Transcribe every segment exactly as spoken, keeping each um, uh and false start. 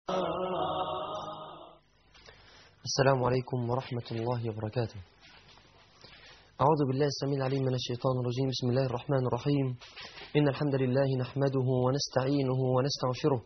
السلام عليكم ورحمة الله وبركاته. أعوذ بالله السميع العليم من الشيطان الرجيم. بسم الله الرحمن الرحيم. إن الحمد لله نحمده ونستعينه ونستغفره،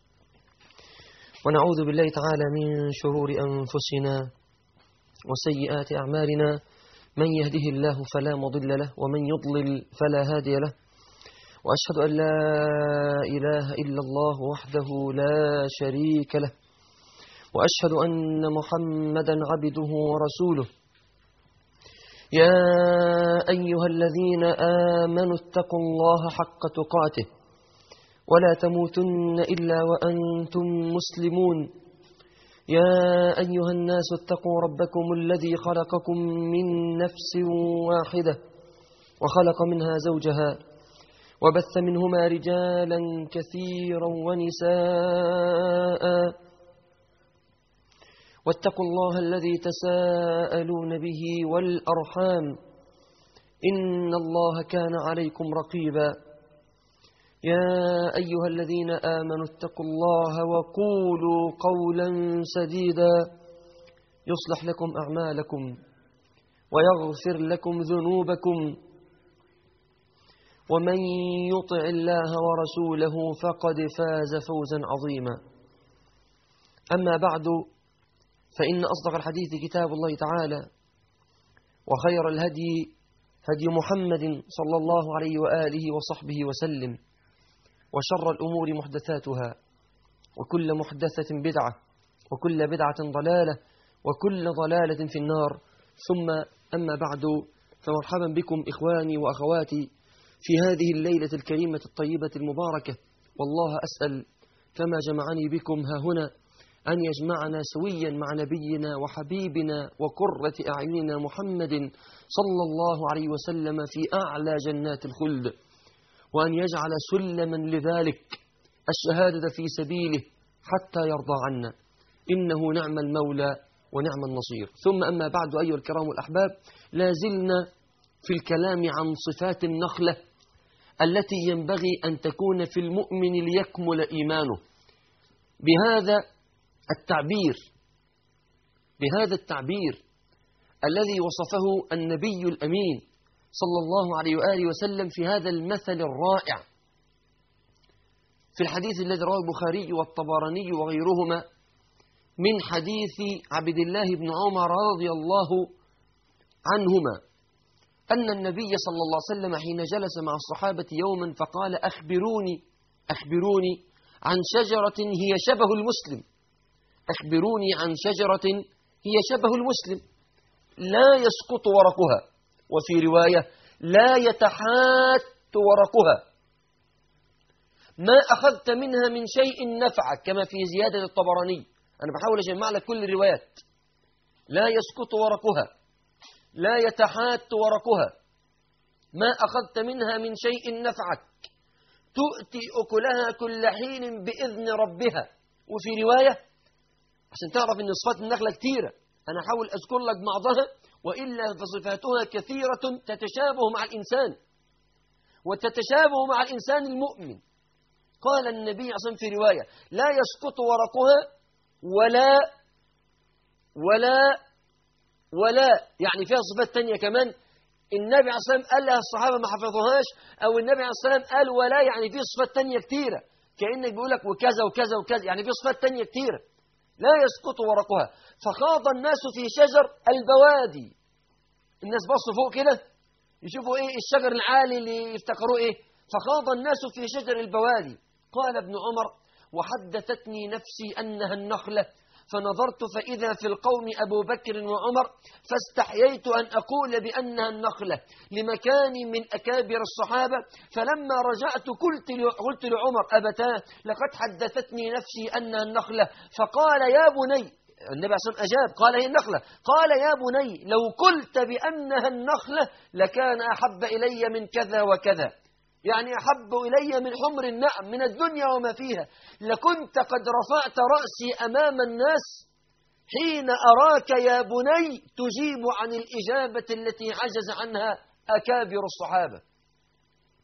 ونعوذ بالله تعالى من شرور أنفسنا وسيئات أعمالنا. من يهده الله فلا مضل له، ومن يضلل فلا هادي له. وأشهد أن لا إله إلا الله وحده لا شريك له، وأشهد أن محمدا عبده ورسوله. يا أيها الذين آمنوا اتقوا الله حق تقاته ولا تموتن إلا وأنتم مسلمون. يا أيها الناس اتقوا ربكم الذي خلقكم من نفس واحدة وخلق منها زوجها وبث منهما رجالا كثيرا ونساء، واتقوا الله الذي تساءلون به والأرحام إن الله كان عليكم رقيبا. يا أيها الذين آمنوا اتقوا الله وقولوا قولا سديدا يصلح لكم أعمالكم ويغفر لكم ذنوبكم، ومن يطع الله ورسوله فقد فاز فوزا عظيما. أما بعد، فإن أصدق الحديث كتاب الله تعالى، وخير الهدي هدي محمد صلى الله عليه وآله وصحبه وسلم، وشر الأمور محدثاتها، وكل محدثة بدعة، وكل بدعة ضلالة، وكل ضلالة في النار. ثم أما بعد، فمرحبا بكم إخواني وأخواتي في هذه الليلة الكريمة الطيبة المباركة. والله أسأل كما جمعني بكم ها هنا أن يجمعنا سويا مع نبينا وحبيبنا وقرة أعيننا محمد صلى الله عليه وسلم في أعلى جنات الخلد، وأن يجعل سلما لذلك الشهادة في سبيله حتى يرضى عنا، إنه نعم المولى ونعم النصير. ثم أما بعد، أيها الكرام الأحباب، لا زلنا في الكلام عن صفات النخلة التي ينبغي أن تكون في المؤمن ليكمل إيمانه. بهذا التعبير بهذا التعبير الذي وصفه النبي الأمين صلى الله عليه وآله وسلم في هذا المثل الرائع في الحديث الذي رواه البخاري والطبراني وغيرهما من حديث عبد الله بن عمر رضي الله عنهما أن النبي صلى الله عليه وسلم حين جلس مع الصحابة يوما فقال: أخبروني أخبروني عن شجرة هي شبه المسلم أخبروني عن شجرة هي شبه المسلم لا يسقط ورقها، وفي رواية لا يتحات ورقها، ما أخذت منها من شيء نفعك، كما في زيادة الطبراني. أنا بحاول أجمع لك كل الروايات. لا يسقط ورقها، لا يتحات ورقها، ما أخذت منها من شيء نفعك، تؤتي أكلها كل حين بإذن ربها. وفي رواية، عشان تعرف أن صفات النخلة كثيرة، أنا أحاول أذكر لك بعضها، وإلا فصفاتها كثيرة تتشابه مع الإنسان، وتتشابه مع الإنسان المؤمن. قال النبي عصام في رواية: لا يسقط ورقها ولا ولا ولا يعني فيها صفات تانية كمان. النبي عليه الصلاة والسلام قال لها الصحابة ما حفظوهاش، أو النبي عليه الصلاة والسلام قال ولا، يعني فيه صفات تانية كثيرة، كأنك بيقول لك وكذا وكذا وكذا، يعني فيه صفات تانية كثيرة. لا يسقط ورقها. فخاض الناس في شجر البوادي. الناس بصوا فوق كده يشوفوا ايه الشجر العالي اللي يفتكروه ايه. فخاض الناس في شجر البوادي. قال ابن عمر: وحدثتني نفسي أنها النخلة، فنظرت فإذا في القوم أبو بكر وعمر، فاستحييت أن أقول بأنها النخلة لمكاني من أكابر الصحابة. فلما رجعت قلت قلت لعمر: أبتاه، لقد حدثتني نفسي أنها النخلة. فقال: يا بني، النبي عليه الصلاة والسلام أجاب قال: هي النخلة. قال: يا بني، لو قلت بأنها النخلة لكان أحب إلي من كذا وكذا، يعني أحب إلي من حمر النعم من الدنيا وما فيها، لكنت قد رفعت رأسي أمام الناس حين أراك يا بني تجيب عن الإجابة التي عجز عنها أكابر الصحابة.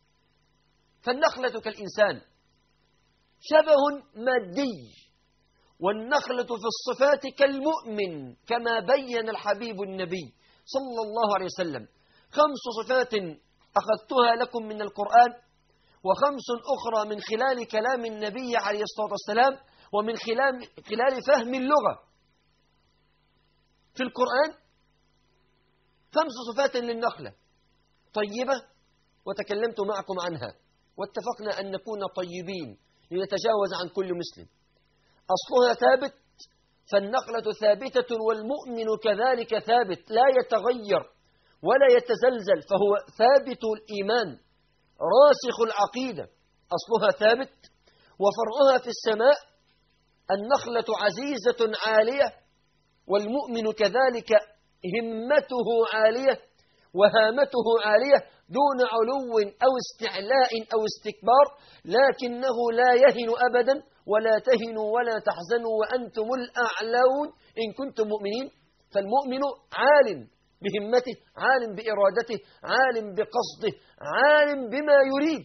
فالنخلة كالإنسان، شبه مادي والنخلة في الصفات كالمؤمن كما بين الحبيب النبي صلى الله عليه وسلم. خمس صفات أخذتها لكم من القرآن، وخمس أخرى من خلال كلام النبي عليه الصلاة والسلام ومن خلال, خلال فهم اللغة. في القرآن خمس صفات للنخلة طيبة وتكلمت معكم عنها، واتفقنا أن نكون طيبين لنتجاوز عن كل مسلم. أصلها ثابت، فالنخلة ثابتة والمؤمن كذلك ثابت لا يتغير ولا يتزلزل، فهو ثابت الإيمان راسخ العقيدة، أصلها ثابت. وفرعها في السماء، النخلة عزيزة عالية والمؤمن كذلك همته عالية وهامته عالية دون علو أو استعلاء أو استكبار، لكنه لا يهن أبدا ولا تهنوا ولا تحزنوا وأنتم الأعلون إن كنتم مؤمنين. فالمؤمن عال بهمته، عال بإرادته، عال بقصده، عال بما يريد.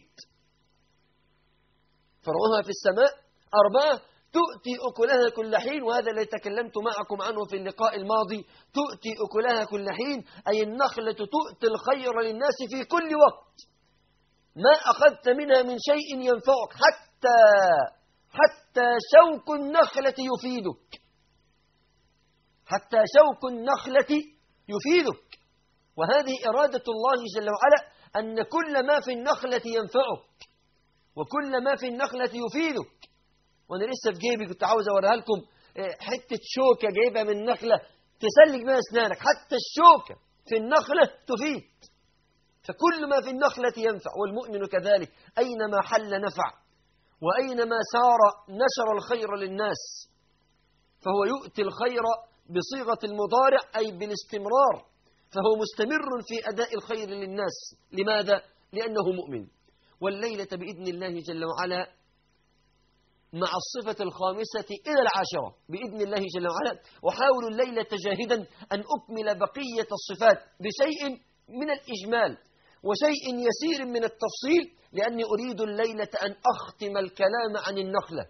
فرعها في السماء. أربعة، تؤتي أكلها كل حين، وهذا الذي تكلمت معكم عنه في اللقاء الماضي. تؤتي أكلها كل حين أي النخلة تؤتي الخير للناس في كل وقت، ما أخذت منها من شيء ينفعك، حتى حتى شوك النخلة يفيدك، حتى شوك النخلة يفيدك. وهذه إرادة الله جل وعلا، أن كل ما في النخلة ينفعك وكل ما في النخلة يفيدك. وأنا لسه في جيبي كنت عاوز أوريها لكم حتة شوكة جايبها من النخلة تسلك بها أسنانك، حتى الشوكة في النخلة تفيد. فكل ما في النخلة ينفع، والمؤمن كذلك أينما حل نفع وأينما سار نشر الخير للناس، فهو يؤتي الخير بصيغة المضارع أي بالاستمرار، فهو مستمر في أداء الخير للناس. لماذا؟ لأنه مؤمن. والليلة بإذن الله جل وعلا مع الصفة الخامسة إلى العاشرة بإذن الله جل وعلا، أحاول الليلة جاهدا أن أكمل بقية الصفات بشيء من الإجمال وشيء يسير من التفصيل، لأني أريد الليلة أن أختم الكلام عن النخلة.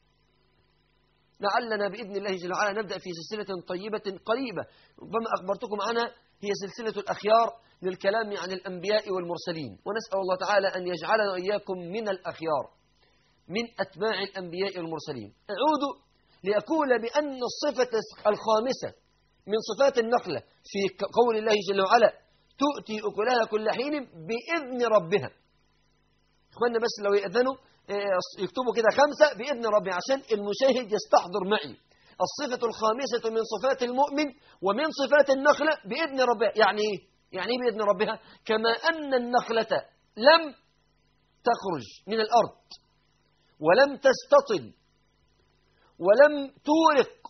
لعلنا بإذن الله جل وعلا نبدأ في سلسلة طيبة قريبة ربما أخبرتكم عنها، هي سلسلة الأخيار للكلام عن الأنبياء والمرسلين، ونسأل الله تعالى أن يجعلنا وإياكم من الأخيار من أتباع الأنبياء والمرسلين. أعود لأقول بأن الصفة الخامسة من صفات النخلة في قول الله جل وعلا تؤتي أكلها كل حين بإذن ربها. إخواننا بس لو يأذنوا يكتبوا كده خمسة بإذن ربها عشان المشاهد يستحضر معي. الصفة الخامسة من صفات المؤمن ومن صفات النخلة بإذن ربها. يعني إيه؟ يعني إيه بإذن ربها؟ كما أن النخلة لم تخرج من الأرض ولم تستطل ولم تورق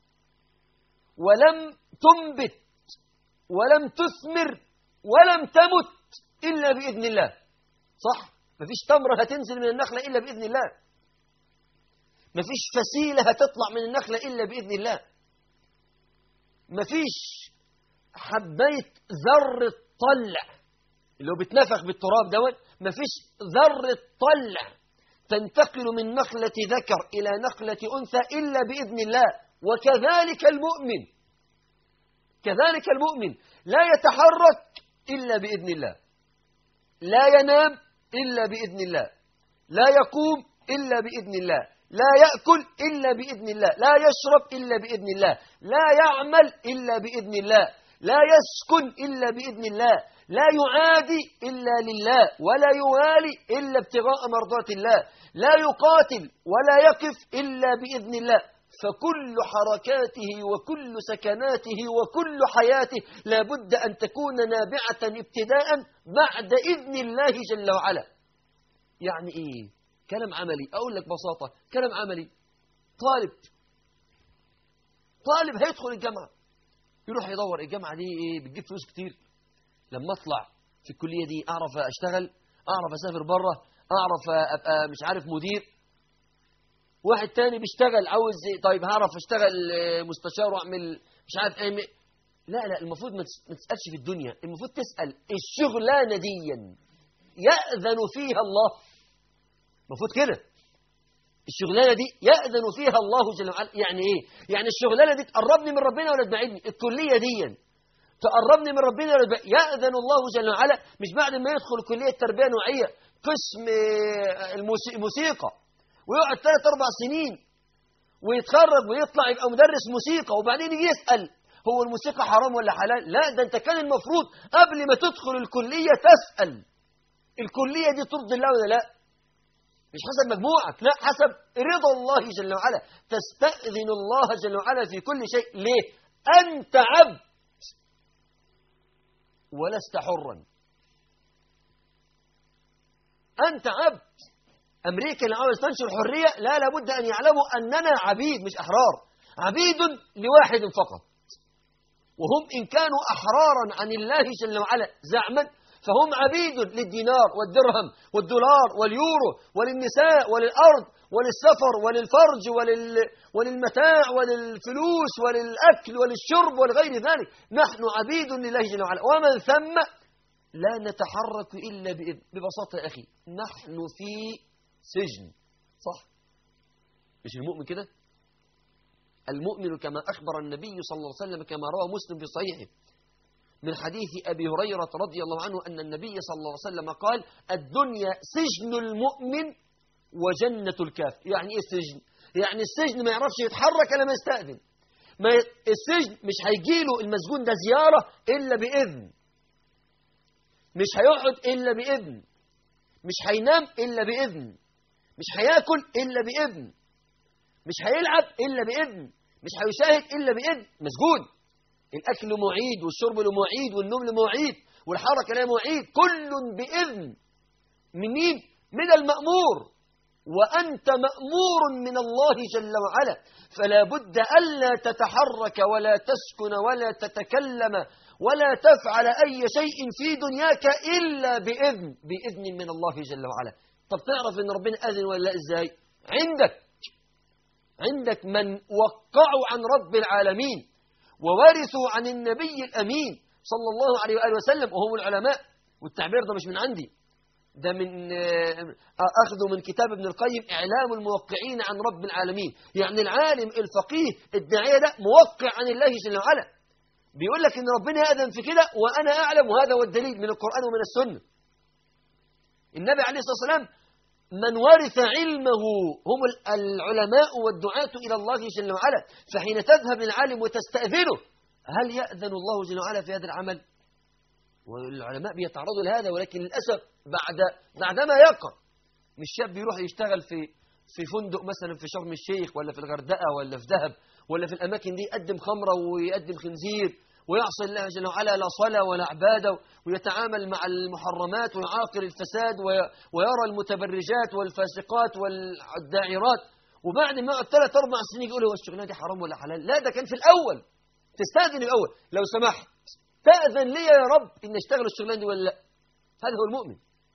ولم تنبت ولم تثمر ولم تمت إلا بإذن الله. صح؟ مفيش تمرة هتنزل من النخلة إلا بإذن الله، مفيش فسيلة هتطلع من النخلة إلا بإذن الله، مفيش حباية ذرة طلع اللي هو بتنفخ بالتراب دوت، مفيش ذرة طلع تنتقل من نخلة ذكر إلى نخلة أنثى إلا بإذن الله. وكذلك المؤمن، كذلك المؤمن لا يتحرك إلا بإذن الله، لا ينام إلا بإذن الله، لا يقوم إلا بإذن الله، لا يأكل إلا بإذن الله، لا يشرب إلا بإذن الله، لا يعمل إلا بإذن الله، لا يسكن إلا بإذن الله، لا يعادي إلا لله، ولا يوالي إلا ابتغاء مرضات الله، لا يقاتل ولا يقف إلا بإذن الله. فكل حركاته وكل سكناته وكل حياته لا بد أن تكون نابعة ابتداء بعد إذن الله جل وعلا. يعني إيه؟ كلام عملي. أقول لك ببساطة كلام عملي. طالب طالب هيدخل الجامعة، يروح يدور الجامعة دي إيه بتجيب فلوس كتير، لما أطلع في الكلية دي أعرف أشتغل، أعرف أسافر بره، أعرف أبقى مش عارف مدير. واحد تاني بيشتغل عاوز طيب هعرف أشتغل مستشار وأعمل مش عارف إيه. لا لا المفروض ما تسألش في الدنيا، المفروض تسأل الشغلانة دي يأذن فيها الله، المفروض كده. الشغلانة دي يأذن فيها الله جل وعلا. يعني إيه؟ يعني الشغلانة دي تقربني من ربنا ولا تبعدني؟ الكلية دي تقربني من ربنا ولا تبعدني؟ يأذن الله جل وعلا مش بعد ما يدخل كلية تربية نوعية قسم الموسيقى ويقعد ثلاث أربع سنين ويتخرج ويطلع يبقى مدرس موسيقى وبعدين يجي يسأل هو الموسيقى حرام ولا حلال؟ لا، ده أنت كان المفروض قبل ما تدخل الكلية تسأل الكلية دي ترضي الله ولا لا؟ مش حسب مجموعك، لا، حسب رضا الله جل وعلا. تستأذن الله جل وعلا في كل شيء. ليه؟ أنت عبد ولست حرا. أنت عبد. أمريكا اللي عاوز تنشر الحرية لا لابد أن يعلموا أننا عبيد مش أحرار. عبيد لواحد فقط، وهم إن كانوا أحرارا عن الله جل وعلا زعما فهم عبيد للدينار والدرهم والدولار واليورو وللنساء وللأرض وللسفر وللفرج ولل... وللمتاع وللفلوس وللأكل وللشرب ولغير ذلك. نحن عبيد لله جل وعلا، ومن ثم لا نتحرك إلا بإذن. ببساطة يا أخي نحن في سجن، صح؟ مش المؤمن كده؟ المؤمن كما أخبر النبي صلى الله عليه وسلم كما روى مسلم في صحيحه من حديث أبي هريرة رضي الله عنه أن النبي صلى الله عليه وسلم قال الدنيا سجن المؤمن وجنة الكافر. يعني إيه السجن؟ يعني السجن ما يعرفش يتحرك إلا ما يستأذن. ما ي... السجن مش هيجيله المسجون ده زيارة إلا بإذن، مش هيقعد إلا بإذن، مش هينام إلا بإذن، مش هياكل إلا بإذن، مش هيلعب إلا بإذن، مش هيشاهد إلا بإذن. مسجون. الأكل له مواعيد والشرب له مواعيد والنوم له مواعيد والحركة له مواعيد، كل بإذن. من مين؟ من المأمور. وأنت مأمور من الله جل وعلا، فلا بد ألا تتحرك ولا تسكن ولا تتكلم ولا تفعل أي شيء في دنياك إلا بإذن، بإذن من الله جل وعلا. طب تعرف إن ربنا أذن ولا لا إزاي؟ عندك عندك من وقعوا عن رب العالمين وورثوا عن النبي الأمين صلى الله عليه وآله وسلم وهم العلماء. والتعبير ده مش من عندي، ده من أخذه من كتاب ابن القيم إعلام الموقعين عن رب العالمين. يعني العالم الفقيه الداعية ده موقع عن الله جل وعلا، بيقول لك إن ربنا يأذن في كده وأنا أعلم، وهذا هو الدليل من القرآن ومن السنة. النبي عليه الصلاة والسلام من ورث علمه هم العلماء والدعاة إلى الله جل وعلا. فحين تذهب للعالم وتستأذنه هل يأذن الله جل وعلا في هذا العمل؟ والعلماء بيتعرضوا لهذا، ولكن للأسف بعد بعدما يقع مش شاب يروح يشتغل في في فندق مثلا في شرم الشيخ ولا في الغردقة ولا في دهب ولا في الأماكن دي يقدم خمرة ويقدم خنزير ويعصي الله جل وعلا لا صلاة ولا عبادة ويتعامل مع المحرمات ويعاقر الفساد ويرى المتبرجات والفاسقات والداعرات، وبعد ما يقعد ثلاث أربع سنين يقول هو الشغلانة دي حرام ولا حلال؟ لا، ده كان في الأول. تستأذن الأول، لو سمحت تأذن لي يا رب إن اشتغل الشغلانة دي ولا لا؟ هذا هو المؤمن.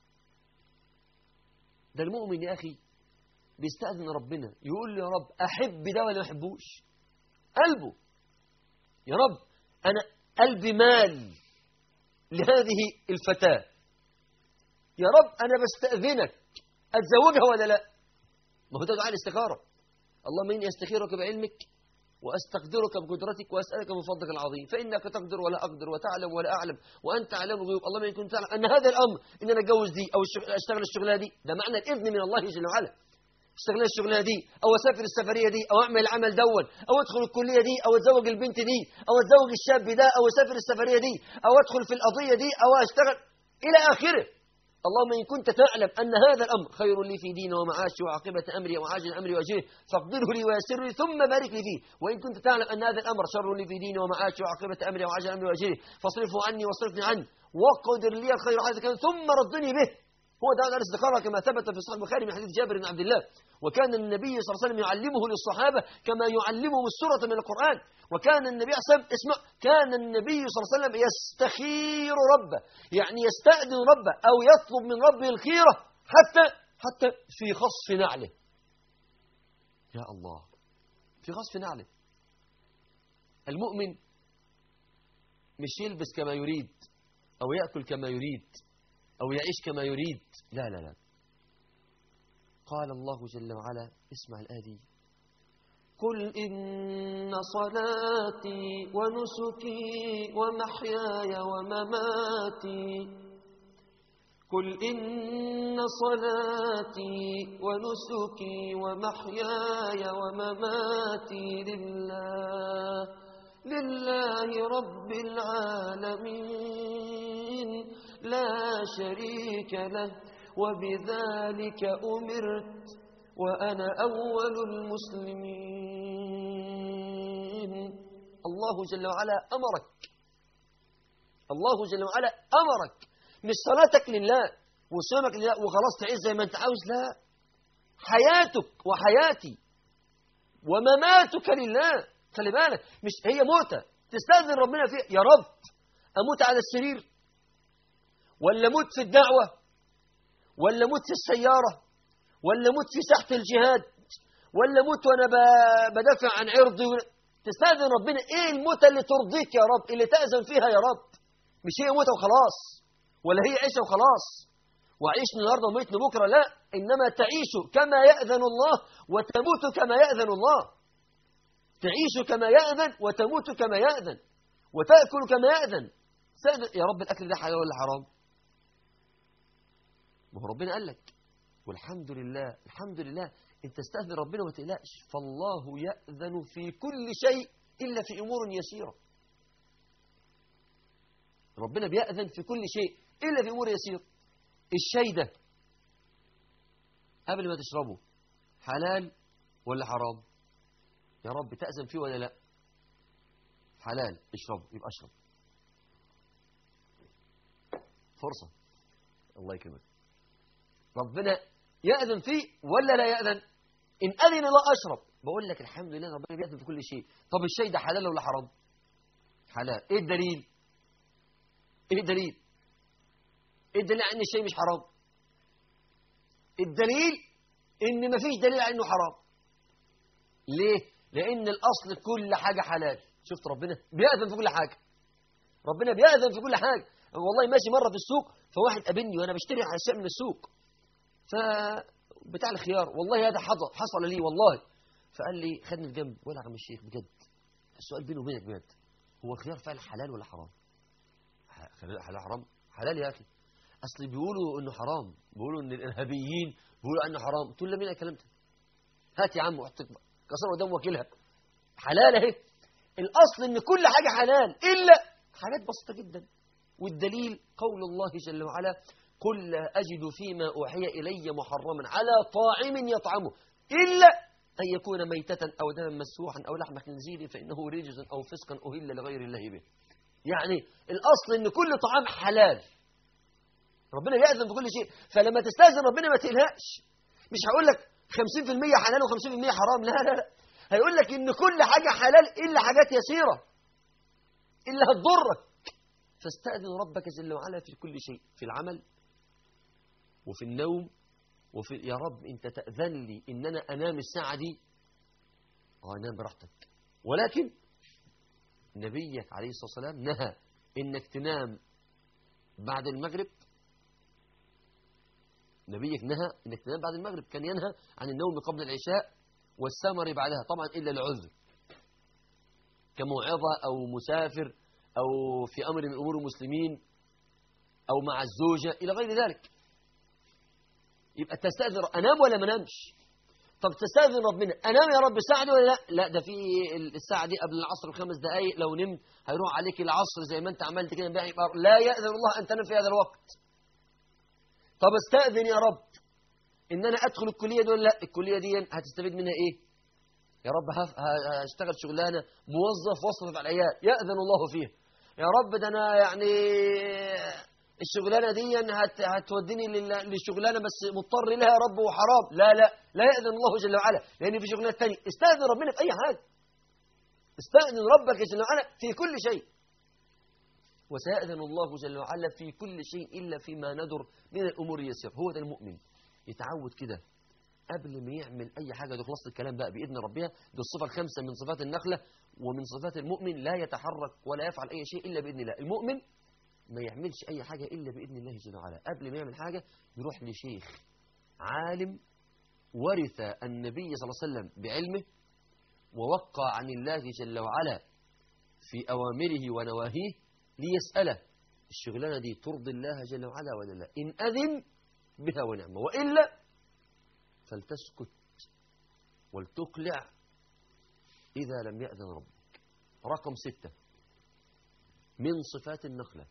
ده المؤمن يا أخي بيستأذن ربنا، يقول له يا رب أحب ده ولا ما أحبوش؟ قلبه يا رب أنا قلبي مال لهذه الفتاة، يا رب أنا بستأذنك أتزوجها ولا لا؟ ما هو ده دعاء الاستخارة. اللهم إني أستخيرك بعلمك وأستقدرك بقدرتك وأسألك من فضلك العظيم، فإنك تقدر ولا أقدر وتعلم ولا أعلم وأنت علام الغيوب. اللهم إن كنت تعلم أن هذا الأمر إن أنا أتجوز دي أو أشتغل الشغلانة دي، ده معنى الإذن من الله جل وعلا. اشتغل الشغلانة دي أو أسافر السفرية دي أو أعمل العمل دون أو أدخل الكلية دي أو أتزوج البنت دي أو أتزوج الشاب ده أو أسافر السفرية دي أو أدخل في القضية دي أو أشتغل إلى آخره. اللهم إن كنت تعلم أن هذا الأمر خير لي في ديني ومعاشي وعاقبة أمري وعاجل أمري وأجله فاقدره لي ويسره لي ثم بارك لي فيه، وإن كنت تعلم أن هذا الأمر شر لي في ديني ومعاشي وعاقبة أمري وعاجل أمري وأجله فاصرفه عني واصرفني عنه وقدر لي الخير حيث كان ثم ردني به. هو ده الاستخارة كما ثبت في صحيح البخاري من حديث جابر بن عبد الله. وكان النبي صلى الله عليه وسلم يعلمه للصحابة كما يعلمهم السورة من القرآن. وكان النبي صلى الله عليه وسلم اسمع كان النبي صلى الله عليه وسلم يستخير ربه، يعني يستأذن ربه أو يطلب من ربه الخيرة حتى حتى في خصف نعله. يا الله، في خصف نعله. المؤمن مش يلبس كما يريد أو يأكل كما يريد أو يعيش كما يريد، لا لا لا. قال الله جل وعلا، اسمع الآية دي: قل إن صلاتي ونسكي ومحياي ومماتي قل إن صلاتي ونسكي ومحياي ومماتي لله لله رب العالمين لا شريك له وبذلك أمرت وأنا أول المسلمين. الله جل وعلا أمرك، الله جل وعلا أمرك مش صلاتك لله وصومك لله وخلاص تعيش زي ما انت عاوز، لا، حياتك وحياتي ومماتك لله. خلي بالك، مش هي موتة تستأذن ربنا فيها، يا رب أموت على السرير ولا موت في الدعوة ولا موت في السيارة ولا موت في ساحة الجهاد ولا موت وأنا بدافع عن عرضي. تستأذن ربنا إيه الموتة اللي ترضيك يا رب، اللي تأذن فيها يا رب؟ مش هي موتة وخلاص، ولا هي عيشة وخلاص، وعيش النهاردة وميت بكرة، لا، إنما تعيش كما يأذن الله وتموت كما يأذن الله. تعيش كما يأذن وتموت كما يأذن وتأكل كما يأذن. يا رب الأكل ده حلال ولا حرام؟ ما هو ربنا قال لك، والحمد لله الحمد لله انت استأذن ربنا وما تقلقش، فالله يأذن في كل شيء إلا في أمور يسيرة. ربنا بيأذن في كل شيء إلا في أمور يسيرة. الشاي ده قبل ما تشربه حلال ولا حرام؟ يا رب تأذن فيه ولا لا؟ حلال، اشربه، يبقى اشرب. فرصة، الله يكرمك. ربنا يأذن فيه ولا لا يأذن؟ إن أذن لا أشرب. بقول لك الحمد لله ربنا بيأذن في كل شيء. طب الشيء ده حلال ولا حرام؟ حلال. إيه الدليل؟ إيه الدليل؟ إيه الدليل على إن الشيء مش حرام؟ الدليل إن مفيش دليل على إنه حرام. ليه؟ لأن الأصل كل حاجة حلال. شفت ربنا بيأذن في كل حاجة. ربنا بيأذن في كل حاجة. والله ماشي مرة في السوق فواحد قابلني وأنا بشتري أشياء من السوق، فبتاع الخيار، والله هذا حصل حصل لي والله، فقال لي خدني الجنب، ولا عم الشيخ بجد السؤال بيني وبينك بجد، هو الخيار فعلا حلال ولا حرام؟ حلال حرام؟ حلال يا أخي. أصل بيقولوا إنه حرام، بيقولوا إن الإرهابيين بيقولوا إنه حرام. تقول له مين اللي كلمته؟ هات يا عم واحطك كسر قدام وكيلها. حلال اهي. الأصل إن كل حاجة حلال إلا حاجات بسيطة جدا. والدليل قول الله جل وعلا: قل لا أجد فيما أوحي إلي محرما على طاعم يطعمه إلا أن يكون ميتة أو دما مسفوحا أو لحم خنزير فإنه رجس أو فسقا أهل لغير الله به. يعني الأصل إن كل طعام حلال. ربنا يأذن بكل شيء. فلما تستأذن ربنا ما تقلقش. مش هقول لك خمسين في المية حلال وخمسين في المية حرام، لا لا لا، هيقول لك إن كل حاجة حلال إلا حاجات يسيرة إلا هتضرك. فاستأذن ربك جل وعلا في كل شيء، في العمل وفي النوم وفي يا رب أنت تأذن لي إن أنا أنام الساعة دي، أه أنام براحتك. ولكن نبيك عليه الصلاة والسلام نهى إنك تنام بعد المغرب. نبيك نهى إنك تنام بعد المغرب، كان ينهى عن النوم قبل العشاء والسمر بعدها، طبعا إلا لعذر كموعظة أو مسافر أو في أمر من أمور المسلمين أو مع الزوجة إلى غير ذلك. يبقى تستأذن أنام ولا ما نامش؟ طب تستأذن ربنا أنام يا رب ساعة دي ولا لا؟ لا، ده في الساعة دي قبل العصر بخمس دقايق، لو نمت هيروح عليك العصر زي ما أنت عملت كده امبارح، يبقى لا يأذن الله أن تنام في هذا الوقت. طب استأذن يا رب إن أنا أدخل الكلية دي ولا لا؟ الكلية دي هتستفيد منها إيه؟ يا رب هشتغل شغلانة موظف وصفة على العيال، يأذن الله فيها. يا رب ده أنا يعني الشغلانة دي هت هتوديني للشغلانة بس مضطر لها يا رب وحرام، لا لا لا يأذن الله جل وعلا، لأن في شغلانة ثانية. استأذن ربنا في أي حاجة. استأذن ربك جل وعلا في كل شيء. وسيأذن الله جل وعلا في كل شيء إلا فيما ندر من الأمور يسير. هو ده المؤمن، يتعود كده قبل ما يعمل أي حاجة. ده خلاص الكلام بقى بإذن ربها. دي الصفة الخمسة من صفات النخلة ومن صفات المؤمن، لا يتحرك ولا يفعل أي شيء إلا بإذن الله. المؤمن ما يعملش أي حاجة إلا بإذن الله جل وعلا. قبل ما يعمل حاجة يروح لشيخ عالم ورث النبي صلى الله عليه وسلم بعلمه ووقع عن الله جل وعلا في أوامره ونواهيه ليسأله الشغلانة دي ترضي الله جل وعلا ولا لا؟ إن أذن بها ونعمة، وإلا فلتسكت ولتقلع إذا لم يأذن ربك. رقم ستة من صفات النخلة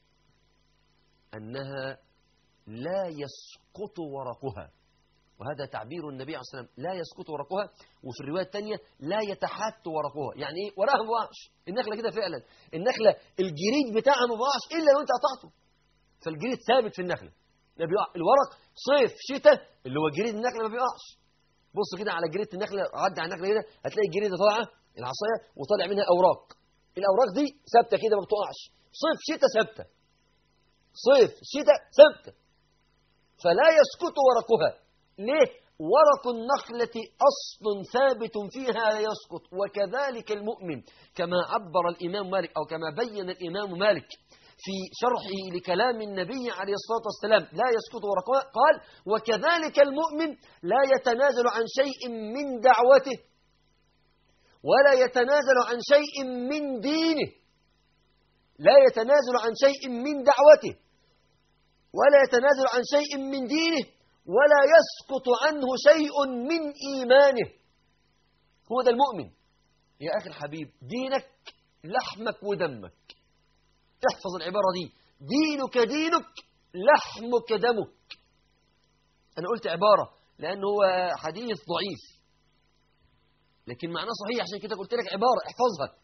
أنها لا يسقط ورقها، وهذا تعبير النبي عليه الصلاة والسلام، لا يسقط ورقها. وفي الرواية الثانية لا يتحت ورقها، يعني إيه؟ ورقها ما بقعش. النخلة كده فعلا، النخلة الجريد بتاعها ما بقعش إلا لو أنت قطعته، فالجريد ثابت في النخلة لا بيقع. الورق صيف شتاء اللي هو جريد النخلة ما بيقعش. بص كده على جريدة النخلة، عدي على النخلة كده هتلاقي الجريدة طالعة العصاية وطالع منها أوراق، الأوراق دي ثابتة كده ما بتقعش، صيف شتاء ثابتة، صيف شتاء ثابتة، فلا يسقط ورقها. ليه؟ ورق النخلة أصل ثابت فيها لا يسقط. وكذلك المؤمن، كما عبر الإمام مالك أو كما بين الإمام مالك في شرحه لكلام النبي عليه الصلاة والسلام لا يسقط ورقها، قال وكذلك المؤمن لا يتنازل عن شيء من دعوته ولا يتنازل عن شيء من دينه، لا يتنازل عن شيء من دعوته ولا يتنازل عن شيء من دينه ولا يسقط عنه شيء من إيمانه. هو ده المؤمن يا أخي الحبيب. دينك لحمك ودمك، احفظ العبارة دي، دينك دينك لحمك دمك. أنا قلت عبارة لأنه هو حديث ضعيف لكن معناه صحيح، عشان كده قلت لك عبارة احفظها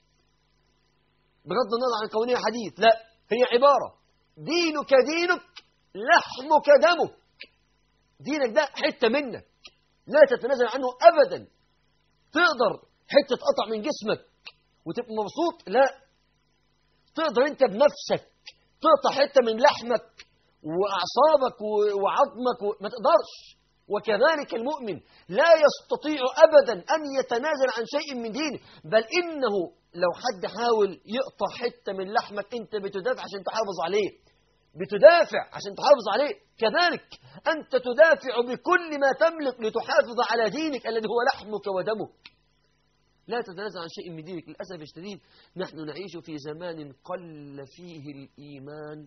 بغض النظر عن كونها حديث، لا هي عبارة، دينك دينك لحمك دمك. دينك ده حتة منك لا تتنازل عنه أبدا. تقدر حتة تقطع من جسمك وتبقى مبسوط؟ لا، تقدر انت بنفسك تقطع حتة من لحمك وأعصابك وعظمك و... ما تقدرش. وكذلك المؤمن لا يستطيع أبدا أن يتنازل عن شيء من دينه، بل إنه لو حد حاول يقطع حتة من لحمك أنت بتدافع عشان تحافظ عليه، بتدافع عشان تحافظ عليه. كذلك أنت تدافع بكل ما تملك لتحافظ على دينك الذي هو لحمك ودمك. لا تتنازل عن شيء من دينك. للأسف الشديد نحن نعيش في زمان قل فيه الإيمان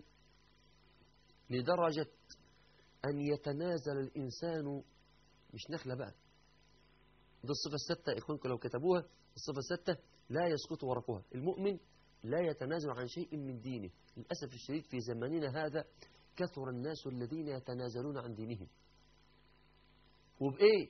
لدرجة أن يتنازل الإنسان، مش نخلة بقى، ده الصفة الستة إخوانكم لو كتبوها، الصفة الستة لا يسقط ورقها. المؤمن لا يتنازل عن شيء من دينه. للأسف الشديد في زماننا هذا كثر الناس الذين يتنازلون عن دينهم. وبإيه؟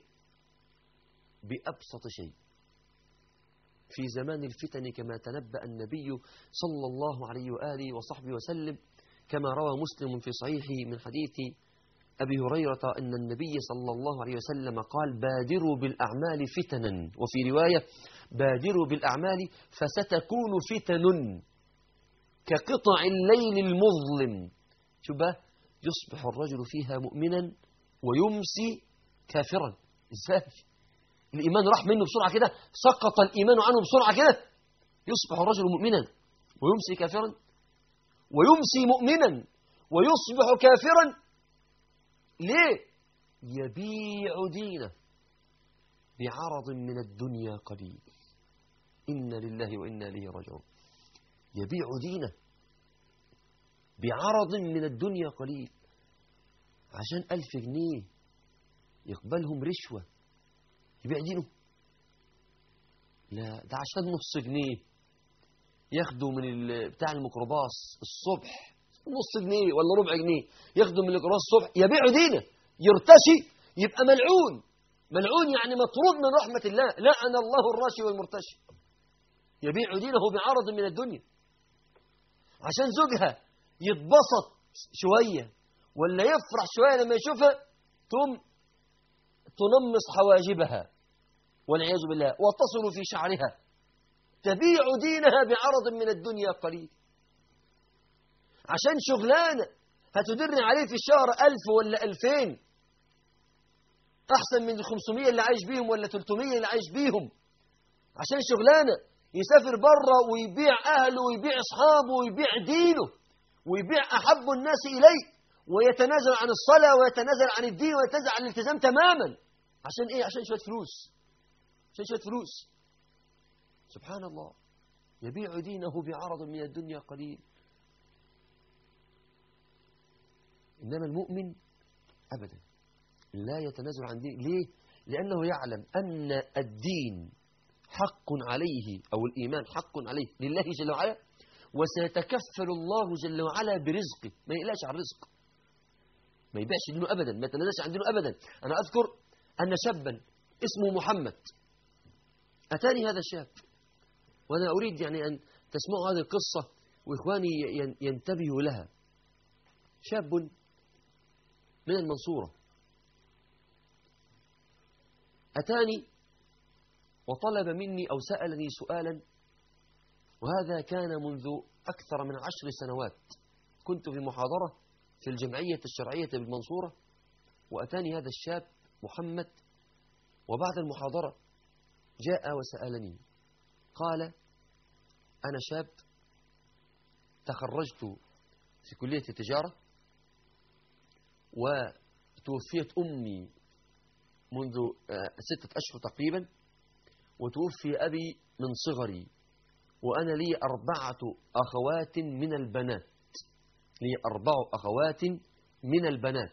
بأبسط شيء. في زمان الفتن كما تنبأ النبي صلى الله عليه وآله وصحبه وسلم، كما روى مسلم في صحيحه من حديث أبي هريرة أن النبي صلى الله عليه وسلم قال بادروا بالأعمال فتنا، وفي رواية بادروا بالأعمال فستكون فتن كقطع الليل المظلم. شوف بقى، يصبح الرجل فيها مؤمنا ويمسي كافرا. ازاي؟ الإيمان راح منه بسرعة كده، سقط الإيمان عنه بسرعة كده. يصبح الرجل مؤمنا ويمسي كافرا، ويمسي مؤمنا ويصبح كافرا. ليه؟ يبيع دينه بعرض من الدنيا قليل. إنا لله وإنا إليه راجعون. يبيع دينه بعرض من الدنيا قليل، عشان ألف جنيه يقبلهم رشوة يبيع دينه؟ لا، ده عشان نص جنيه ياخدوا من بتاع الميكروباص الصبح، نص جنيه ولا ربع جنيه ياخدوا من الميكروباص الصبح يبيعوا دينه، يرتشي، يبقى ملعون. ملعون يعني مطرود من رحمة الله، لعن الله الراشي والمرتشي. يبيع دينه بعرض من الدنيا عشان زوجها يتبسط شوية ولا يفرح شوية لما يشوفها، ثم تنمص حواجبها والعياذ بالله وتصل في شعرها. تبيع دينها بعرض من الدنيا قليل عشان شغلانة هتدرني عليه في الشهر ألف ولا ألفين، أحسن من الخمسمية اللي عايش بيهم ولا ثلاثمية اللي عايش بيهم. عشان شغلانة يسافر بره ويبيع أهله ويبيع أصحابه ويبيع دينه ويبيع أحب الناس إليه، ويتنازل عن الصلاة ويتنازل عن الدين ويتنازل عن الالتزام تماما عشان إيه؟ عشان شوية فلوس، عشان شوية فلوس. سبحان الله، يبيع دينه بعرض من الدنيا قليل. إنما المؤمن أبدا لا يتنازل عن دين. ليه؟ لأنه يعلم أن الدين حق عليه، أو الإيمان حق عليه لله جل وعلا، وسيتكفل الله جل وعلا برزقه. ما يقلقش عن رزق، ما يبيعش دينه أبدا، ما يتنازلش عن دينه أبدا. أنا أذكر أن شابا اسمه محمد أتاني هذا الشاب، وأنا أريد يعني أن تسمعوا هذه القصة وإخواني ينتبهوا لها. شاب من المنصورة أتاني وطلب مني أو سألني سؤالا، وهذا كان منذ أكثر من عشر سنوات. كنت في محاضرة في الجمعية الشرعية بالمنصورة، وأتاني هذا الشاب محمد، وبعد المحاضرة جاء وسألني. قال: أنا شاب تخرجت في كلية التجارة، وتوفيت أمي منذ ستة أشهر تقريبا، وتوفي أبي من صغري، وأنا لي أربعة أخوات من البنات، لي أربع أخوات من البنات،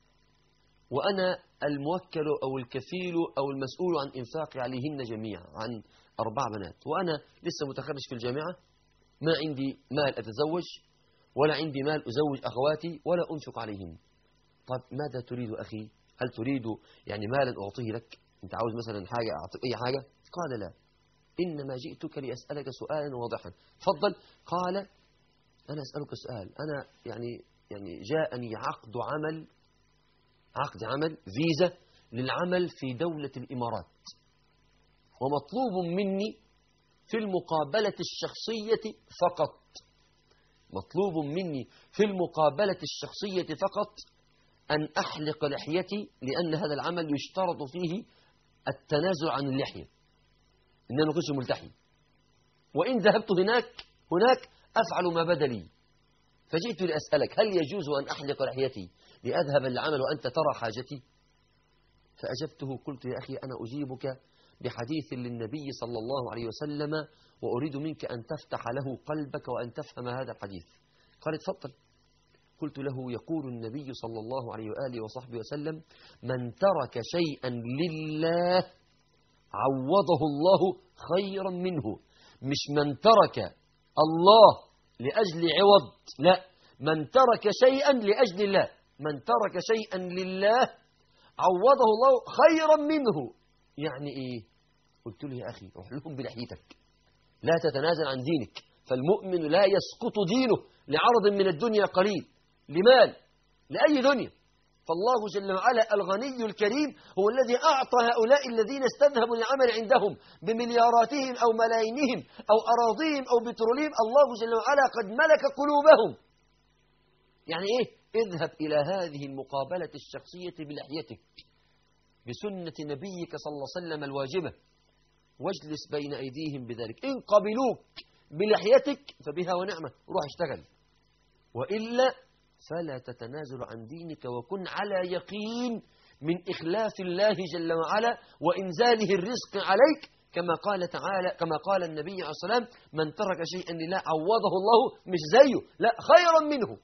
وأنا الموكل أو الكفيل أو المسؤول عن إنفاق عليهن جميعا، عن أربع بنات، وأنا لسه متخرج في الجامعة، ما عندي مال أتزوج، ولا عندي مال أزوج أخواتي، ولا أنفق عليهن. طب ماذا تريد أخي؟ هل تريد يعني مالا أعطيه لك؟ أنت عاوز مثلا حاجة أعطيك أي حاجة؟ قال: لا، إنما جئتك لأسألك سؤالا واضحا. تفضل. قال: أنا أسألك سؤال، أنا يعني يعني جاءني عقد عمل، عقد عمل فيزا للعمل في دولة الإمارات، ومطلوب مني في المقابلة الشخصية فقط، مطلوب مني في المقابلة الشخصية فقط أن أحلق لحيتي، لأن هذا العمل يشترط فيه التنازل عن اللحية، إن أنا أكونش ملتحي، وإن ذهبت هناك هناك أفعل ما بدا لي. فجئت لأسألك: هل يجوز أن أحلق لحيتي لأذهب للعمل وأنت ترى حاجتي؟ فأجبته، قلت: يا أخي أنا أجيبك بحديث للنبي صلى الله عليه وسلم، وأريد منك أن تفتح له قلبك وأن تفهم هذا الحديث. قال: تفضل. قلت له: يقول النبي صلى الله عليه وآله وصحبه وسلم: من ترك شيئا لله عوضه الله خيرا منه. مش من ترك الله لأجل عوض، لا، من ترك شيئا لأجل الله، من ترك شيئا لله عوضه الله خيرا منه. يعني إيه؟ قلت له: يا أخي روح لهم بلحيتك، لا تتنازل عن دينك، فالمؤمن لا يسقط دينه لعرض من الدنيا قليل، لمال، لأي دنيا. فالله جل وعلا الغني الكريم هو الذي أعطى هؤلاء الذين استذهبوا العمل عندهم بملياراتهم أو ملايينهم أو أراضيهم أو بترولهم، الله جل وعلا قد ملك قلوبهم. يعني إيه؟ اذهب إلى هذه المقابلة الشخصية بلحيتك بسنة نبيك صلى الله عليه وسلم الواجبة، واجلس بين أيديهم بذلك. إن قبلوك بلحيتك فبها ونعمة، روح اشتغل، وإلا فلا تتنازل عن دينك، وكن على يقين من إخلاف الله جل وعلا وإنزاله الرزق عليك، كما قال تعالى، كما قال النبي عليه الصلاة والسلام: من ترك شيئا لله عوضه الله، مش زيه، لا، خيرا منه.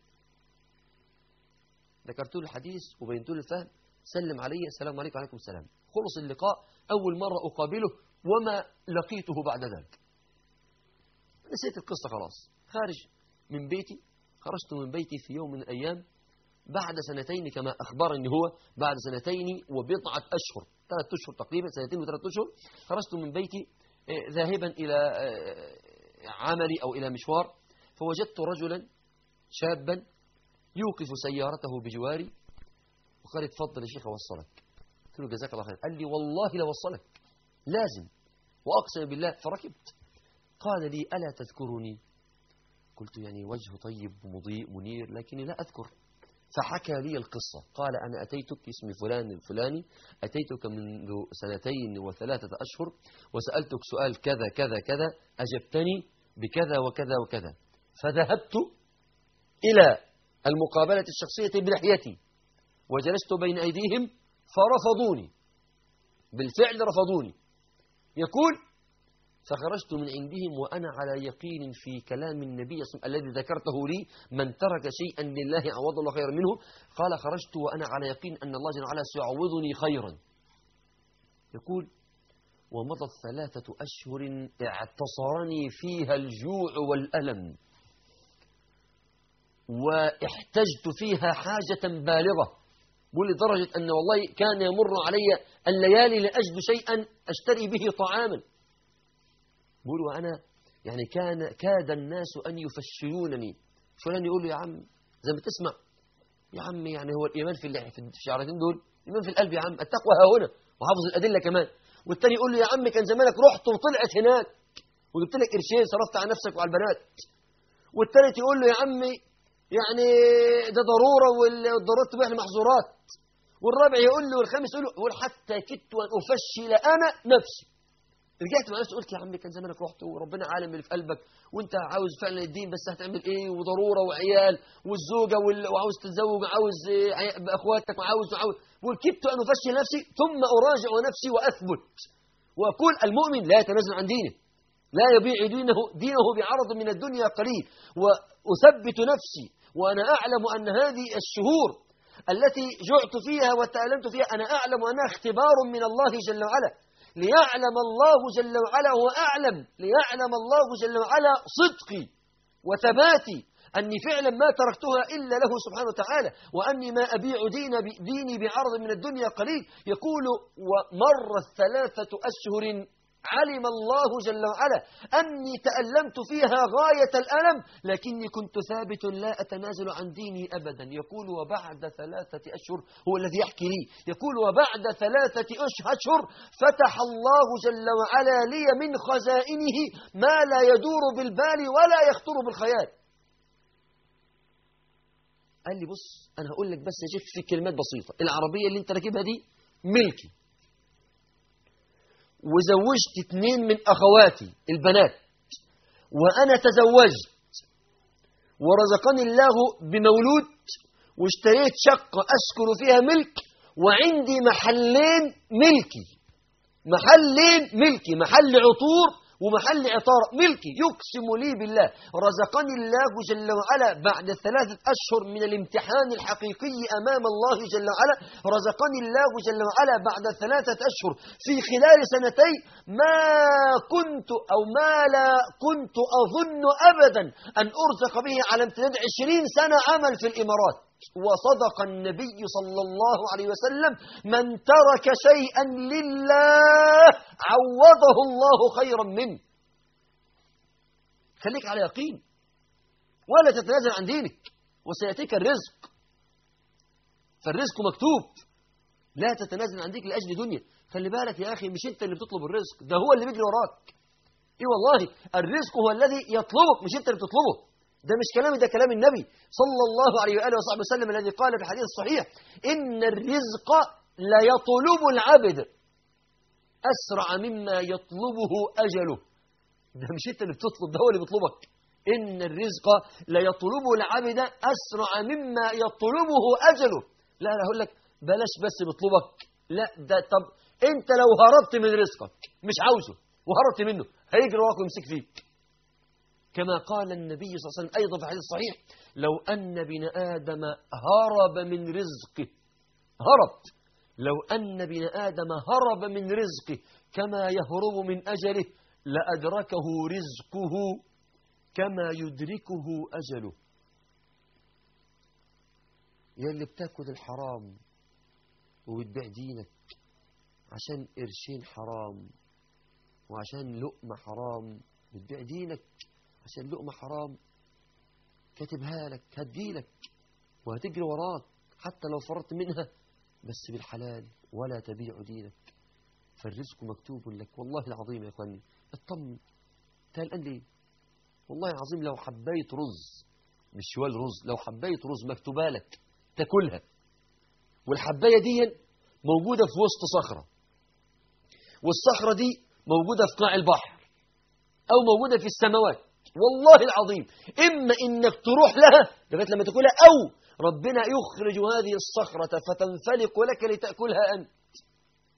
ذكرت له الحديث وبينت له الفهم، سلم علي: السلام عليكم. وعليكم السلام. خلص اللقاء، أول مرة أقابله وما لقيته بعد ذلك. نسيت القصة خلاص. خارج من بيتي، خرجت من بيتي في يوم من الأيام بعد سنتين، كما أخبرني هو، بعد سنتين وبضعة أشهر، ثلاث أشهر تقريبا، سنتين وثلاث أشهر، خرجت من بيتي ذاهبا إلى عملي أو إلى مشوار، فوجدت رجلا شابا يوقف سيارته بجواري وقال: اتفضل يا شيخ أوصلك. قلت له: جزاك الله خير. قال لي: والله لوصلك، لازم، وأقسم بالله. فركبت. قال لي: ألا تذكرني؟ قلت: يعني وجه طيب مضيء منير، لكني لا أذكر. فحكى لي القصة. قال: أنا أتيتك، اسمي فلان الفلاني، أتيتك منذ سنتين وثلاثة أشهر، وسألتك سؤال كذا كذا كذا، أجبتني بكذا وكذا وكذا، فذهبت إلى المقابلة الشخصية بلحيتي، وجلست بين أيديهم فرفضوني، بالفعل رفضوني. يقول فخرجت من عندهم وأنا على يقين في كلام النبي صلى الله عليه وسلم الذي ذكرته لي من ترك شيئا لله عوض الله خيرا منه. قال خرجت وأنا على يقين أن الله جل وعلا سيعوضني خيرا. يقول ومضت ثلاثة أشهر اعتصرني فيها الجوع والألم واحتجت فيها حاجة بالغة، بقول لدرجة أن والله كان يمر علي الليالي لأجد شيئا أشتري به طعاما. بقول وأنا يعني كان كاد الناس أن يفشلونني. فلان يقول له يا عم زي ما تسمع يا عم يعني هو الإيمان في في الشعرتين دول الإيمان في القلب يا عم، التقوى ها هنا، وحافظ الأدلة كمان. والتاني يقول له يا عم كان زمانك رحت وطلعت هناك وجبت لك قرشين صرفت على نفسك وعلى البنات. والتالت يقول له يا عمي يعني ده ضرورة والضرورات تبيح المحظورات. والرابع يقول له والخامس يقول له يقول حتى كدت أن أفشل أنا نفسي. رجعت مع نفسي قلت يا عم كان زمانك رحت وربنا عالم اللي في قلبك وانت عاوز فعلا الدين بس هتعمل ايه وضروره وعيال والزوجه وعاوز تتزوج وعاوز باخواتك وعاوز وعاوز. وكدت ان افشل نفسي ثم اراجع نفسي واثبت واقول المؤمن لا يتنازل عن دينه، لا يبيع دينه دينه بعرض من الدنيا قليل. واثبت نفسي وانا اعلم ان هذه الشهور التي جعت فيها وتألمت فيها انا اعلم انها اختبار من الله جل وعلا، ليعلم الله جل وعلا هو أعلم، ليعلم الله جل وعلا صدقي وثباتي أني فعلا ما تركتها إلا له سبحانه وتعالى، وأني ما أبيع دين ديني بعرض من الدنيا قليل. يقول ومرت ثلاثة أشهر علم الله جل وعلا أني تألمت فيها غاية الألم لكني كنت ثابت لا أتنازل عن ديني أبدا. يقول وبعد ثلاثة أشهر هو الذي يحكي لي يقول وبعد ثلاثة أشهر فتح الله جل وعلا لي من خزائنه ما لا يدور بالبال ولا يخطر بالخيال. قال لي بص أنا هقول لك بس يا شيخ في كلمات بسيطة، العربية اللي انت راكبها دي ملكي، وزوجت اثنين من أخواتي البنات، وأنا تزوجت ورزقني الله بمولود، واشتريت شقة أسكن فيها ملك، وعندي محلين ملكي، محلين ملكي، محل عطور ومحل عطار ملكي. يقسم لي بالله رزقني الله جل وعلا بعد ثلاثة أشهر من الامتحان الحقيقي أمام الله جل وعلا، رزقني الله جل وعلا بعد ثلاثة أشهر في خلال سنتين ما كنت أو ما لا كنت أظن أبدا أن أرزق به على امتداد عشرين سنة عمل في الإمارات. وصدق النبي صلى الله عليه وسلم من ترك شيئا لله عوضه الله خيرا منه. خليك على يقين ولا تتنازل عن دينك وسيأتيك الرزق، فالرزق مكتوب، لا تتنازل عن دينك لأجل دنيا. خلي بالك يا أخي مش أنت اللي بتطلب الرزق، ده هو اللي بيجري وراك. إيه والله الرزق هو الذي يطلبك مش أنت اللي بتطلبه. ده مش كلامي، ده كلام النبي صلى الله عليه وآله وصحبه وسلم الذي قال في الحديث الصحيح إن الرزق لا يطلب العبد أسرع مما يطلبه أجله. ده مش أنت اللي بتطلب، ده هو اللي بيطلبك. إن الرزق لا يطلب العبد أسرع مما يطلبه أجله. لا لا أقول لك بلاش بس بيطلبك، لا ده طب أنت لو هربت من رزقك مش عاوزه وهربت منه هيجري وراك ويمسك فيك. كما قال النبي صلى الله عليه وسلم أيضا في الحديث الصحيح لو أن بن آدم هرب من رزقه، هرب، لو أن بن آدم هرب من رزقه كما يهرب من أجله لأدركه رزقه كما يدركه أجله. يا اللي بتاكل الحرام وبتبيع دينك عشان قرشين حرام وعشان لقمة حرام، بتبيع دينك عشان لقمة حرام كاتبها لك هتجيلك وهتجري وراك حتى لو فرطت منها بس بالحلال ولا تبيع دينك، فالرزق مكتوب لك. والله العظيم يا اخواني اطمن تقلقان ليه؟ والله العظيم لو حبيت رز مش شوال رز، لو حبيت رز مكتوبه لك تاكلها، والحبايه دي موجوده في وسط صخره، والصخره دي موجوده في قاع البحر او موجوده في السماوات، والله العظيم إما إنك تروح لها لغاية لما تأكلها أو ربنا يخرج هذه الصخرة فتنفلق لك لتأكلها أنت.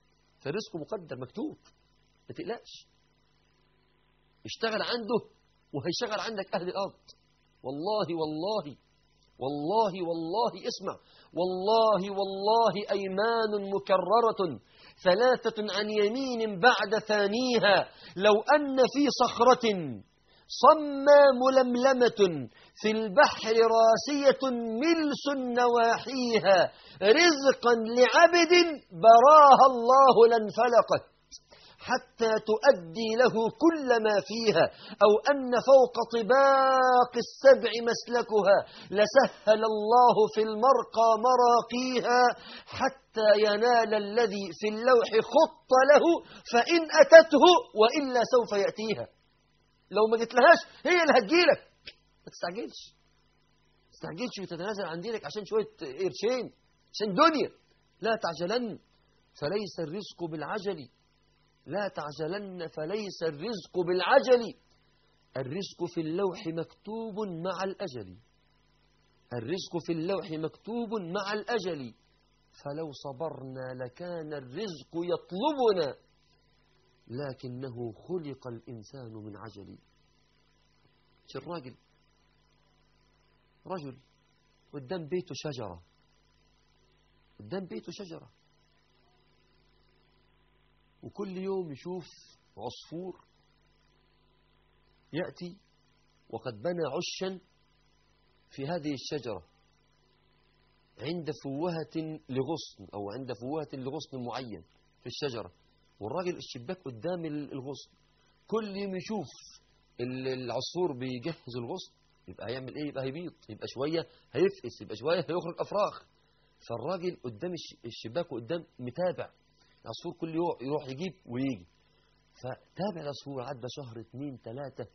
فرزقه مقدر مكتوب، ما تقلقش. اشتغل عنده وهيشغل عندك أهل الأرض. والله والله والله والله اسمع، والله والله أيمان مكررة ثلاثة عن يمين بعد ثانيها، لو أن في صخرة صمى ململمة في البحر راسية ملس نواحيها رزقا لعبد براها الله لانفلقت حتى تؤدي له كل ما فيها، أو أن فوق طباق السبع مسلكها لسهل الله في المرقى مراقيها حتى ينال الذي في اللوح خط له فإن أتته وإلا سوف يأتيها. لو ما جيت لهاش هي اللي هتجيلك. ما تستعجلش، ما تستعجلش وتتنازل عن دينك عشان شوية قرشين، عشان دنيا. لا تعجلن فليس الرزق بالعجل، لا تعجلن فليس الرزق بالعجل، الرزق في اللوح مكتوب مع الأجل، الرزق في اللوح مكتوب مع الأجل، فلو صبرنا لكان الرزق يطلبنا لكنه خلق الإنسان من عجل. شو الراجل؟ رجل قدام بيته شجرة، قدام بيته شجرة، وكل يوم يشوف عصفور يأتي وقد بنى عشا في هذه الشجرة عند فوهة لغصن أو عند فوهة لغصن معين في الشجرة، والراجل الشباك قدام الغصن. كل يوم يشوف العصفور بيجهز الغصن، يبقى هيعمل ايه؟ يبقى هيبيض، يبقى شوية هيفقس، يبقى شوية هيخرج أفراخ. فالراجل قدام الشباك قدام متابع العصفور، كل يوم يروح يجيب ويجي. فتابع العصفور، عدى شهر اتنين تلاتة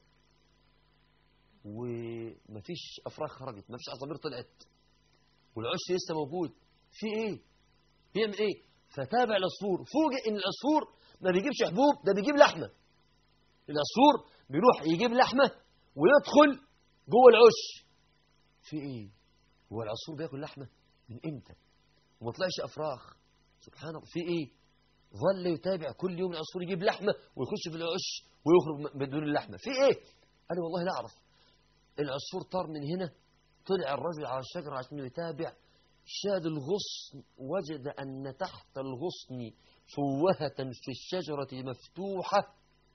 ومفيش أفراخ خرجت، مفيش عصافير طلعت، والعش لسه موجود. في ايه؟ بيعمل ايه؟ فتابع العصفور، فوجئ ان العصفور ما بيجيبش حبوب، ده بيجيب لحمة. العصفور بيروح يجيب لحمة ويدخل جوه العش. في ايه؟ هو العصفور بياكل لحمة من امتى وما طلعش افراخ؟ سبحان الله. في ايه؟ ظل يتابع كل يوم العصفور يجيب لحمة ويخش في العش ويخرج بدون اللحمة. في ايه؟ قال والله لا اعرف. العصفور طار من هنا، طلع الرجل على الشجرة عشان يتابع، شاد الغصن، وجد أن تحت الغصن فوهة في الشجرة مفتوحة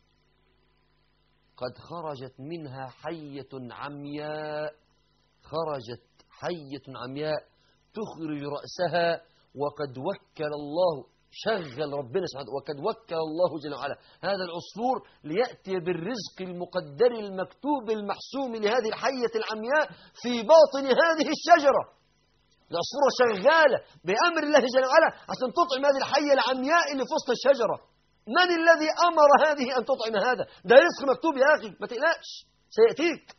قد خرجت منها حية عمياء، خرجت حية عمياء تخرج رأسها، وقد وكل الله، شغل ربنا سبحانه، وقد وكل الله جل وعلا هذا العصفور ليأتي بالرزق المقدر المكتوب المحسوم لهذه الحية العمياء في باطن هذه الشجرة. العصفورة شغالة بأمر الله جل وعلا عشان تطعم هذه الحية العمياء اللي في وسط الشجرة. من الذي أمر هذه أن تطعم هذا؟ ده رزق مكتوب يا أخي، ما تقلقش سيأتيك.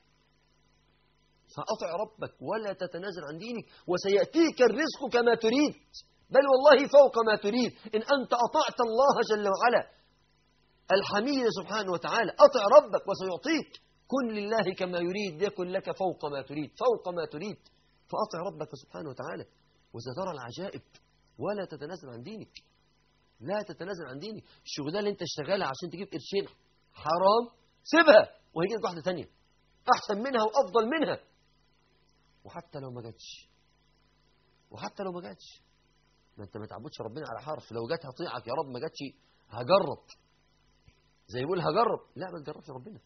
فأطع ربك ولا تتنازل عن دينك وسيأتيك الرزق كما تريد، بل والله فوق ما تريد إن أنت أطعت الله جل وعلا الحميد سبحانه وتعالى. أطع ربك وسيعطيك. كن لله كما يريد يكن لك فوق ما تريد، فوق ما تريد. فأطع ربك سبحانه وتعالى وسترى العجائب. ولا تتنازل عن دينك، لا تتنازل عن دينك. الشغلانة اللي انت اشتغلها عشان تجيب قرشين حرام، سيبها وهيجي لك واحدة ثانية أحسن منها وأفضل منها. وحتى لو ما جاتش، وحتى لو ما جاتش، ما انت ما تعبدش ربنا على حرف. لو جات هطيعك يا رب، ما جاتش هجرب. زي يقول هجرب، لا ما تجربش ربنا،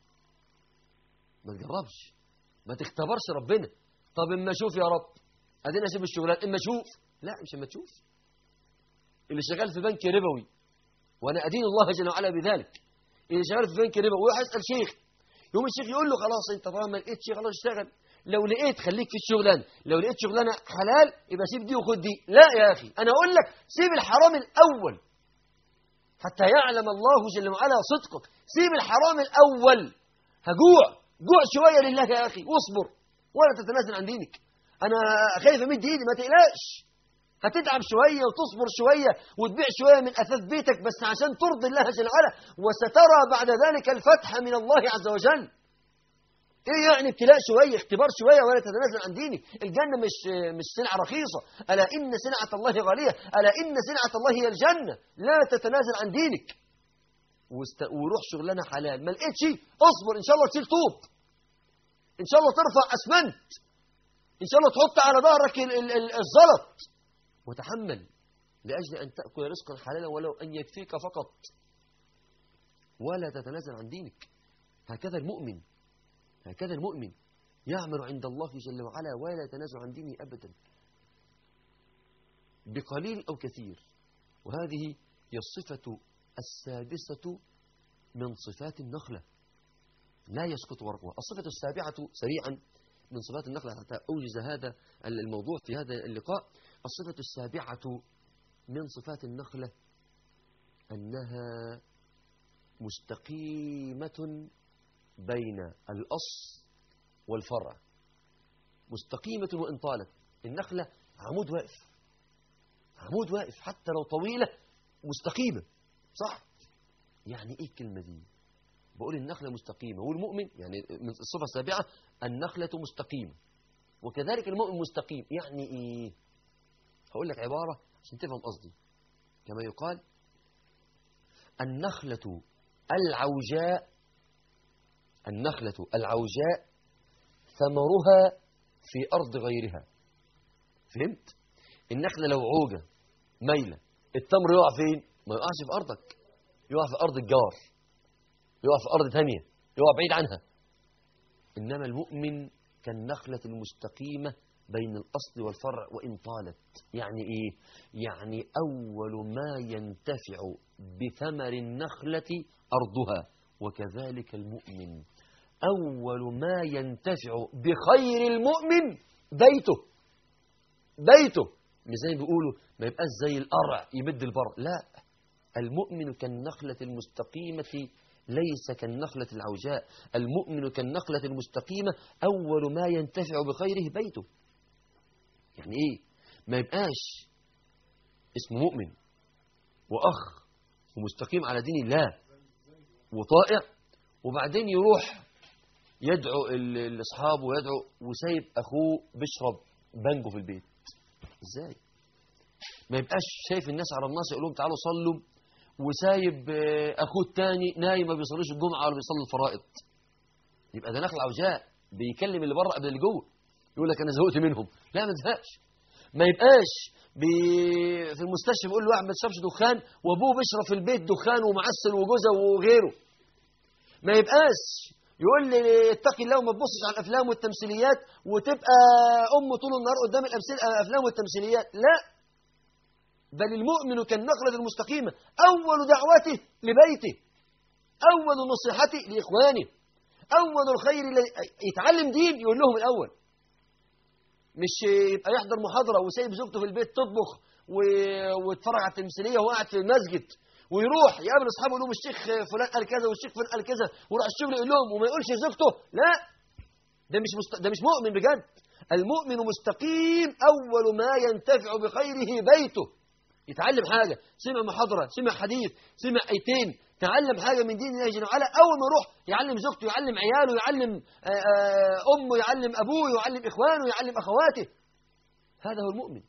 ما تجربش، ما تختبرش ربنا. طب اما اشوف يا رب، ادينا اسيب الشغلات، اما اشوف. لا مش اما تشوف. اللي شغال في بنك ربوي وانا ادين الله جل وعلا بذلك، اللي شغال في بنك ربوي ويروح يسال شيخ، يقوم الشيخ يقول له خلاص انت طالما ما لقيتش خلاص اشتغل، لو لقيت خليك في الشغلانه، لو لقيت شغلانه حلال يبقى سيب دي وخد دي. لا يا اخي، انا اقول لك سيب الحرام الاول حتى يعلم الله جل وعلا صدقك. سيب الحرام الاول. هجوع، جوع شويه لله يا اخي واصبر ولا تتنازل عن دينك. انا خايف امد ايدي، ما تقلقش، هتتعب شويه وتصبر شويه وتبيع شويه من اثاث بيتك بس عشان ترضي الله جل وعلا، وسترى بعد ذلك الفتح من الله عز وجل. ايه يعني ابتلاء شويه، اختبار شويه، ولا تتنازل عن دينك. الجنه مش مش سلعه رخيصه. الا ان سلعه الله غاليه، الا ان سلعه الله هي الجنه. لا تتنازل عن دينك وست... وروح شغلانه حلال. ما لقيتش اصبر، ان شاء الله تشيل طوب، ان شاء الله ترفع اسمنت، ان شاء الله تحط على ظهرك ال... ال... ال... الزلط، وتحمل لاجل ان تاكل رزقا حلالا ولو ان يكفيك فقط، ولا تتنازل عن دينك. هكذا المؤمن، هكذا المؤمن يعمل عند الله جل وعلا ولا يتنازل عن دينه أبدا بقليل أو كثير. وهذه هي الصفة السادسة من صفات النخلة، لا يسقط ورقها. الصفة السابعة سريعا من صفات النخلة حتى أوجز هذا الموضوع في هذا اللقاء. الصفة السابعة من صفات النخلة أنها مستقيمة بين الأصل والفرع، مستقيمة وإن طالت. النخلة عمود واقف، عمود واقف حتى لو طويلة مستقيمة، صح؟ يعني إيه الكلمة دي؟ بقول النخلة مستقيمة، والمؤمن يعني من الصفة السابعة النخلة مستقيمة، وكذلك المؤمن مستقيم. يعني إيه؟ هقول لك عبارة عشان تفهم قصدي. كما يقال النخلة العوجاء، النخلة العوجاء ثمرها في أرض غيرها. فهمت؟ النخلة لو عوجة ميلة، التمر يقع فين؟ ما يقعش في أرضك، يقع في أرض الجار، يقع في أرض ثانية، يقع بعيد عنها. إنما المؤمن كالنخلة المستقيمة بين الأصل والفرع وإن طالت. يعني إيه؟ يعني أول ما ينتفع بثمر النخلة أرضها، وكذلك المؤمن أول ما ينتفع بخير المؤمن بيته. بيته مش زي ما بيقولوا ما يبقاش زي القرع يمد البر، لا، المؤمن كالنخلة المستقيمة ليس كالنخلة العوجاء. المؤمن كالنخلة المستقيمة أول ما ينتفع بخيره بيته. يعني إيه؟ ما يبقاش اسمه مؤمن وأخ ومستقيم على دين الله وطائع، وبعدين يروح يدعو الأصحاب ويدعو وسايب أخوه بيشرب بانجو في البيت. إزاي؟ ما يبقاش شايف الناس على الناس يقول لهم تعالوا صلوا، وسايب أخوه الثاني نايم ما بيصليش الجمعة ولا بيصلي الفرائض. يبقى ده نخل عوجاء، بيكلم اللي بره قبل اللي جوه، يقول لك أنا زهقت منهم. لا، ما تزهقش. ما يبقاش بي في المستشفى بيقول له واحد ما تشربش دخان وابوه بيشرب في البيت دخان ومعسل وجوزه وغيره. ما يبقاش يقول لي اتقي الله وما تبصش على الافلام والتمثيليات وتبقى امه طول النهار قدام الافلام والتمثيليات. لا، بل المؤمن كالنخلة المستقيمة أول دعوته لبيته، أول نصيحته لإخوانه، أول الخير يتعلم دين يقول لهم الأول. مش يبقى يحضر محاضرة وسايب زوجته في البيت تطبخ ويتفرج على التمثيلية وهو قاعد في المسجد، ويروح يقابل أصحابه يقول لهم الشيخ فلان قال كذا والشيخ فلان قال كذا، ويروح الشغل يقول لهم وما يقولش لزوجته. لا، ده مش مست... ده مش مؤمن بجد. المؤمن مستقيم أول ما ينتفع بخيره بيته. يتعلم حاجة، سمع محاضرة، سمع حديث، سمع ايتين، تعلم حاجة من دين الله جل وعلا، أول ما يروح يعلم زوجته، يعلم عياله، يعلم أمه، يعلم أبوه، يعلم إخوانه، يعلم أخواته. هذا هو المؤمن.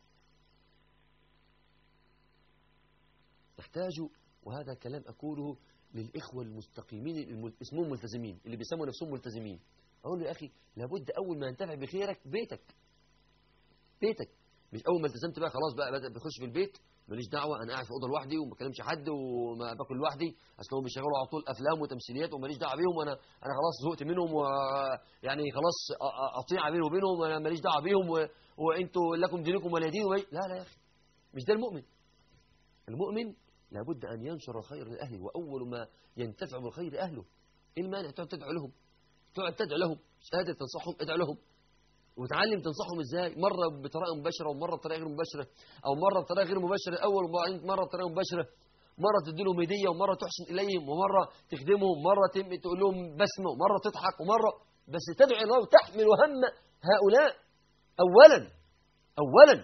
يحتاج، وهذا كلام أقوله للإخوة المستقيمين اسمهم ملتزمين، اللي بيسموا نفسهم ملتزمين، أقول له يا أخي لابد أول ما ينتفع بخيرك بيتك. بيتك مش أول ما التزمت بقى خلاص بقى بدأ بيخش في البيت ماليش دعوة، أنا قاعد في أوضة لوحدي وما بكلمش حد وما باكل لوحدي، أصلهم بيشغلوا على طول أفلام وتمثيليات وماليش دعوة بيهم، وأنا أنا خلاص زهقت منهم، ويعني خلاص أطيع بيني وبينهم وأنا ماليش دعوة بيهم، و... وأنتوا لكم دينكم ولا دين. لا لا يا أخي، مش ده المؤمن. المؤمن لابد أن ينشر الخير لأهله، وأول ما ينتفع بالخير أهله. إيه المانع تقعد تدعو لهم؟ تقعد تدعو لهم، مش قادر تنصحهم ادعو لهم، وتعلم تنصحهم ازاي، مرة بطريقة مباشرة ومرة بطريقة غير مباشرة، او مرة بطريقة غير مباشرة الاول وبعدين مرة بطريقة مباشرة، مرة تدي لهم هدية ومرة تحسن اليهم ومرة تخدمهم، مرة تقول لهم بسمة ومرة تضحك ومرة بس تدعو الله وتحمل هم هؤلاء اولا اولا.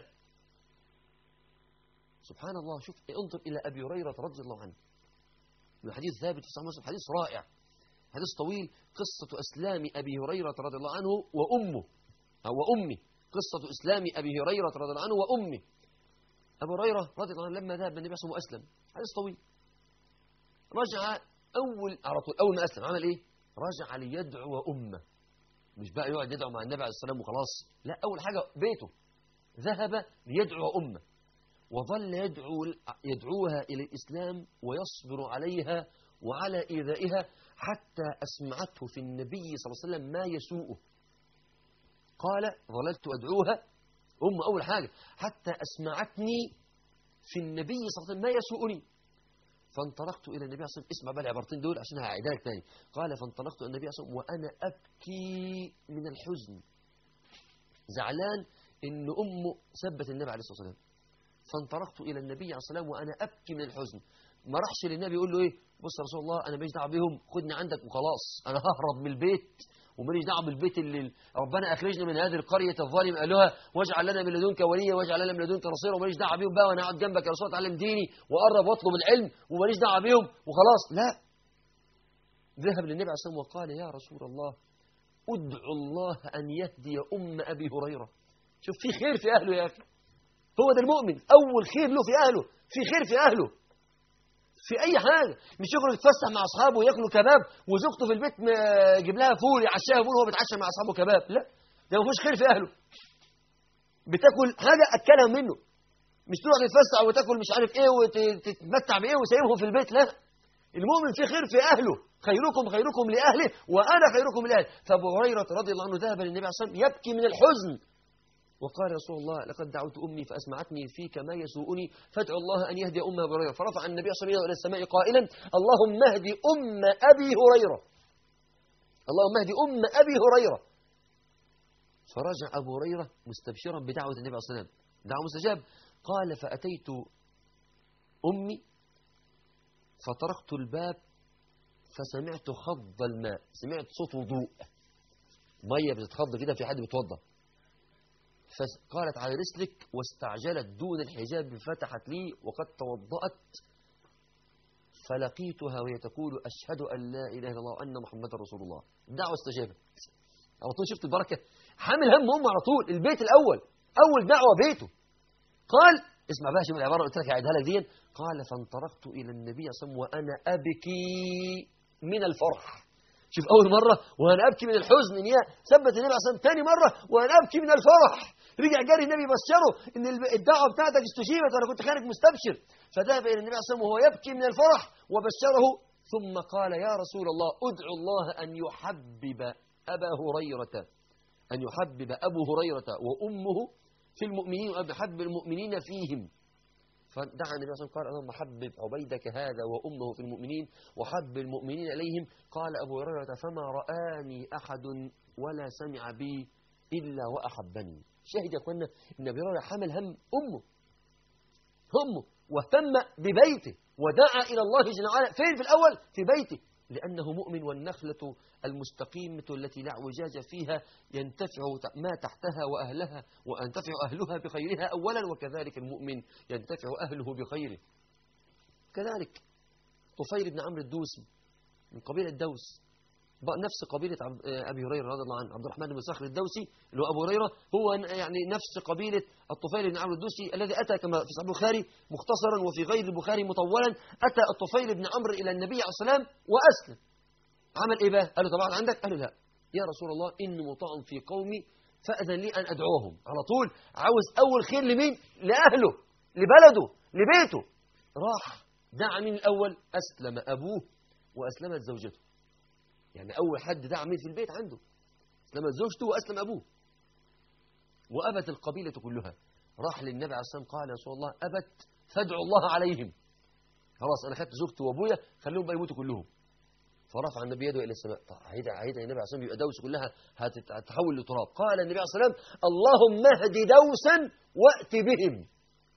سبحان الله. شوف انظر الى ابي هريرة رضي الله عنه، الحديث ثابت في صحيح مسلم، حديث رائع. حديث طويل، قصة أسلام أبي هريرة رضي الله عنه وأمه أو أمي، قصة إسلام أبي هريرة رضي الله عنه وأمي. أبو هريرة رضي الله عنه لما ذهب النبي صلى الله عليه وسلم وأسلم، حديث طويل، رجع أول على طول أول ما أسلم عمل إيه؟ رجع ليدعو أمه، مش بقى يقعد يدعو مع النبي عليه الصلاة والسلام وخلاص، لا، أول حاجة بيته، ذهب ليدعو أمه وظل يدعو يدعوها إلى الإسلام ويصبر عليها وعلى إيذائها حتى أسمعته في النبي صلى الله عليه وسلم ما يسوءه. قال ظللت أدعوها أم أول حاجة حتى أسمعتني في النبي صلى الله عليه وسلم ما يسوءني، فانطلقت إلى النبي صلى الله عليه وسلم. اسمع بقى العبارتين دول عشان هعيدها لك تاني. قال فانطلقت إلى النبي صلى الله عليه وسلم وأنا أبكي من الحزن، زعلان إن أمه سبت النبي عليه الصلاة والسلام. فانطلقت إلى النبي عليه الصلاة والسلام وأنا أبكي من الحزن. ما راحش للنبي يقول له إيه، بص يا رسول الله أنا ماليش دعوة بيهم، خدني عندك وخلاص، أنا ههرب من البيت وماليش دعوة بالبيت اللي ربنا أخرجنا من هذه القرية الظالم قالوها واجعل لنا من لدنك وليا واجعل لنا من لدنك نصيرا، وماليش دعوة بيهم بقى، وأنا أقعد جنبك يا رسول الله أتعلم ديني وأقرب وأطلب العلم وماليش دعوة بيهم وخلاص. لا، ذهب للنبي عليه الصلاة والسلام وقال يا رسول الله ادعو الله أن يهدي أم أبي هريرة. شوف في خير في أهله يا أخي، هو ده المؤمن، أول خير له في أهله، في خير في أهله في أي حاجة، مش يخرج يتفسح مع أصحابه وياكلوا كباب وزوجته في البيت يجيب لها فول يعشاها فول وهو بيتعشى مع أصحابه كباب، لا، ده ما فيهوش خير في أهله. بتاكل حاجة أكلها منه، مش تروح تتفسح وتاكل مش عارف إيه وتتمتع بإيه وسايبهم في البيت، لا، المؤمن في خير في أهله، خيركم خيركم لأهله وأنا خيركم لأهله. فأبو هريرة رضي الله عنه ذهب للنبي عليه الصلاة والسلام يبكي من الحزن وقال يا رسول الله لقد دعوت أمي فأسمعتني فيك ما يسوءني فادعو الله أن يهدي أم أبي هريرة. فرفع النبي صلى الله عليه وسلم إلى السماء قائلا اللهم اهدي أم أبي هريرة، اللهم اهدي أم أبي هريرة. فرجع أبو هريرة مستبشرا بدعوة النبي صلى الله عليه وسلم، دعوة مستجاب. قال فأتيت أمي فطرقت الباب فسمعت خض الماء، سمعت صوت وضوء، مية بتتخض كده في حد بيتوضى. فقالت على رسلك واستعجلت دون الحجاب فتحت لي وقد توضأت، فلقيتها وهي تقول أشهد أن لا إله إلا الله وأن محمدا رسول الله. دعوة استجابت على طول. شفت البركة؟ حامل هم أمه على طول، البيت الأول، أول دعوة بيته. قال اسمع بقى شوف العبارة قلت لك هعيدها لك دي. قال فانطلقت إلى النبي صلى الله عليه وسلم وأنا أبكي من الفرح. شوف أول مرة وأنا أبكي من الحزن إن هي ثبت النبي عليه الصلاة والسلام، ثاني مرة وأنا أبكي من الفرح، رجع جاري النبي بشره إن الدعوة بتاعتك استجيبت وأنا كنت خارج مستبشر. فذهب إلى النبي عليه الصلاة والسلام وهو يبكي من الفرح وبشره، ثم قال يا رسول الله ادعو الله أن يحبب أبا هريرة، أن يحبب أبو هريرة وأمه في المؤمنين وأن يحبب المؤمنين فيهم. فدعا النبي صلى الله عليه وسلم قال اللهم حبب عبيدك هذا وأمه في المؤمنين وحبب المؤمنين إليهم. قال أبو هريرة فما رآني أحد ولا سمع بي إلا وأحبني. شاهد يا أخوانا إن أبو هريرة حمل هم أمه همه واهتم ببيته ودعا إلى الله جل وعلا. فين في الأول؟ في بيته، لأنه مؤمن، والنخلة المستقيمة التي لا اعوجاج فيها ينتفع ما تحتها وأهلها وينتفع أهلها بخيرها أولا، وكذلك المؤمن ينتفع أهله بخيره. كذلك طفيل بن عمرو الدوسي من قبيلة الدوس، نفس قبيلة أبي هريرة رضي الله عنه، عبد الرحمن بن صخر الدوسي اللي هو أبو هريرة هو يعني نفس قبيلة الطفيل بن عمرو الدوسي الذي أتى كما في صحيح البخاري مختصرا وفي غير البخاري مطولا. أتى الطفيل بن عمرو إلى النبي عليه الصلاة والسلام وأسلم. عمل إيه بقى؟ قال له طبعا عندك؟ قال له لا يا رسول الله إني مطاع في قومي فأذن لي أن أدعوهم. على طول عاوز أول خير لمين؟ لأهله، لبلده، لبيته. راح دعا من الأول، أسلم أبوه وأسلمت زوجته. يعني أول حد دعا مين في البيت عنده؟ أسلمت زوجته وأسلم أبوه. وأبت القبيلة كلها. راح للنبي عليه الصلاة والسلام قال يا رسول الله أبت فادعوا الله عليهم، خلاص أنا خدت زوجته وأبويا خليهم بقى يموتوا كلهم. فرفع النبي يده إلى السماء. طيب عيد عيد النبي عليه الصلاة والسلام يبقى دوس كلها هتتحول لتراب. قال النبي عليه الصلاة والسلام اللهم اهد دوسا وأت بهم.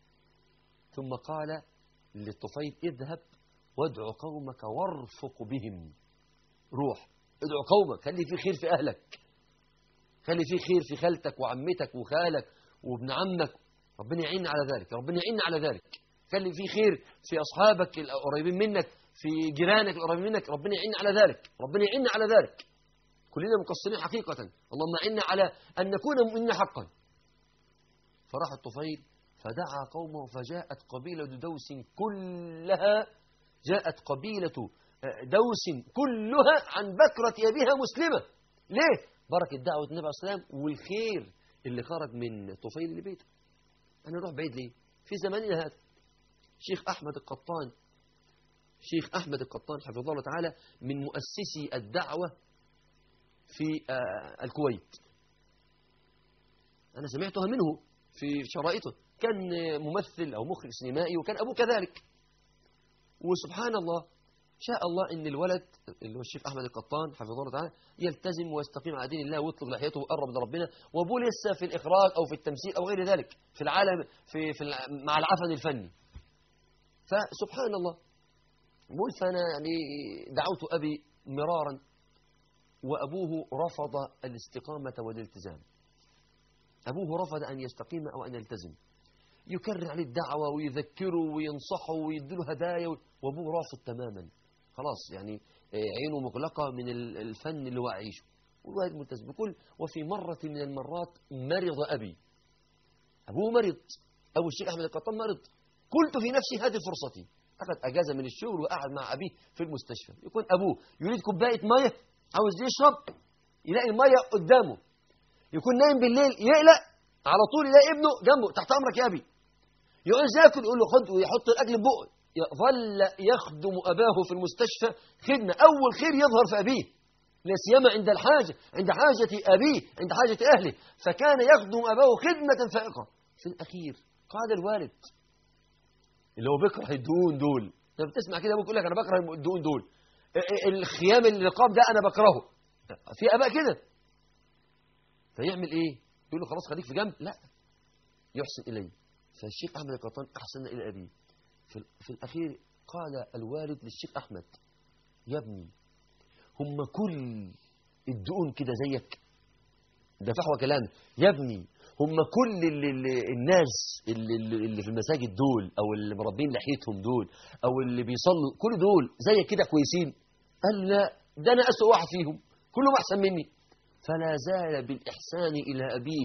ثم قال للطفيل اذهب وادعو قومك وارفق بهم. روح ادعو قومك، خلي في خير في أهلك، خلي في خير في خالتك وعمتك وخالك وابن عمك، ربنا يعين على ذلك، ربنا يعين على ذلك. خلي في خير في أصحابك القريبين منك، في جيرانك القريبين منك، ربنا يعين على ذلك، ربنا يعين على ذلك. كلنا مقصرين حقيقة، اللهم أعنا على أن نكون مؤمنين حقا. فراح الطفيل فدعا قومه، فجاءت قبيلة دوس كلها، جاءت قبيلة دوس كلها عن بكرة أبيها مسلمة. ليه؟ بركة دعوة النبي عليه الصلاة والسلام والخير اللي خرج من طفيل لبيته. أنا نروح بعيد ليه؟ في زماننا هذا شيخ أحمد القطان، شيخ أحمد القطان حفظه الله تعالى من مؤسسي الدعوة في الكويت، أنا سمعتها منه في شرائطه، كان ممثل أو مخرج سينمائي، وكان أبوه كذلك. وسبحان الله شاء الله أن الولد اللي هو الشيخ أحمد القطان حفظه الله تعالى يلتزم ويستقيم على دين الله ويطلق لحيته ويقرب لربنا، وأبوه لسه في الإخراج أو في التمثيل أو غير ذلك في العالم في, في مع العفن الفني. فسبحان الله بقول فأنا يعني دعوت أبي مرارا، وأبوه رفض الاستقامة والالتزام. أبوه رفض أن يستقيم أو أن يلتزم، يكرر عليه الدعوة ويذكره وينصحه ويدله هدايا، وأبوه رافض تماما، خلاص يعني عينه مغلقة من الفن اللي هو عايشه، والوالد ملتزم بكل. وفي مرة من المرات مرض أبي، أبوه مرض، أبو الشيخ أحمد القطان مرض. قلت في نفسي هذه فرصتي، أخذ أجازة من الشغل وقعد مع أبيه في المستشفى. يكون أبوه يريد كوباية مية عاوز يشرب، يلاقي المية قدامه، يكون نايم بالليل يقلق على طول يلاقي ابنه جنبه، تحت أمرك يا أبي، يعوز ياكل يقول له خد، ويحط الأكل في بقه. يظل يخدم أباه في المستشفى خدمة، أول خير يظهر في أبيه، لا سيما عند الحاجة، عند حاجة أبيه، عند حاجة أهله، فكان يخدم أباه خدمة فائقة. في الأخير قال الوالد اللي هو بيكره الدهون دول، لما بتسمع كده أبوك يقول لك أنا بكره الدهون دول، الخيام الرقاب ده أنا بكرهه، في أباء كده. فيعمل إيه؟ يقول له خلاص خليك في جنب، لا يحسن إليه. فالشيخ أحمد القطان أحسن إلى أبيه. في, في الأخير قال الوالد للشيخ أحمد يا ابني هم كل الدقون كده زيك؟ ده فحوى كلامه. يا ابني هم كل اللي اللي الناس اللي, اللي في المساجد دول أو اللي مربين لحيتهم دول أو اللي بيصلوا كل دول زيك كده كويسين؟ قال لا، ده أنا أسوأ واحد فيهم، كلهم أحسن مني. فلا زال بالإحسان إلى أبيه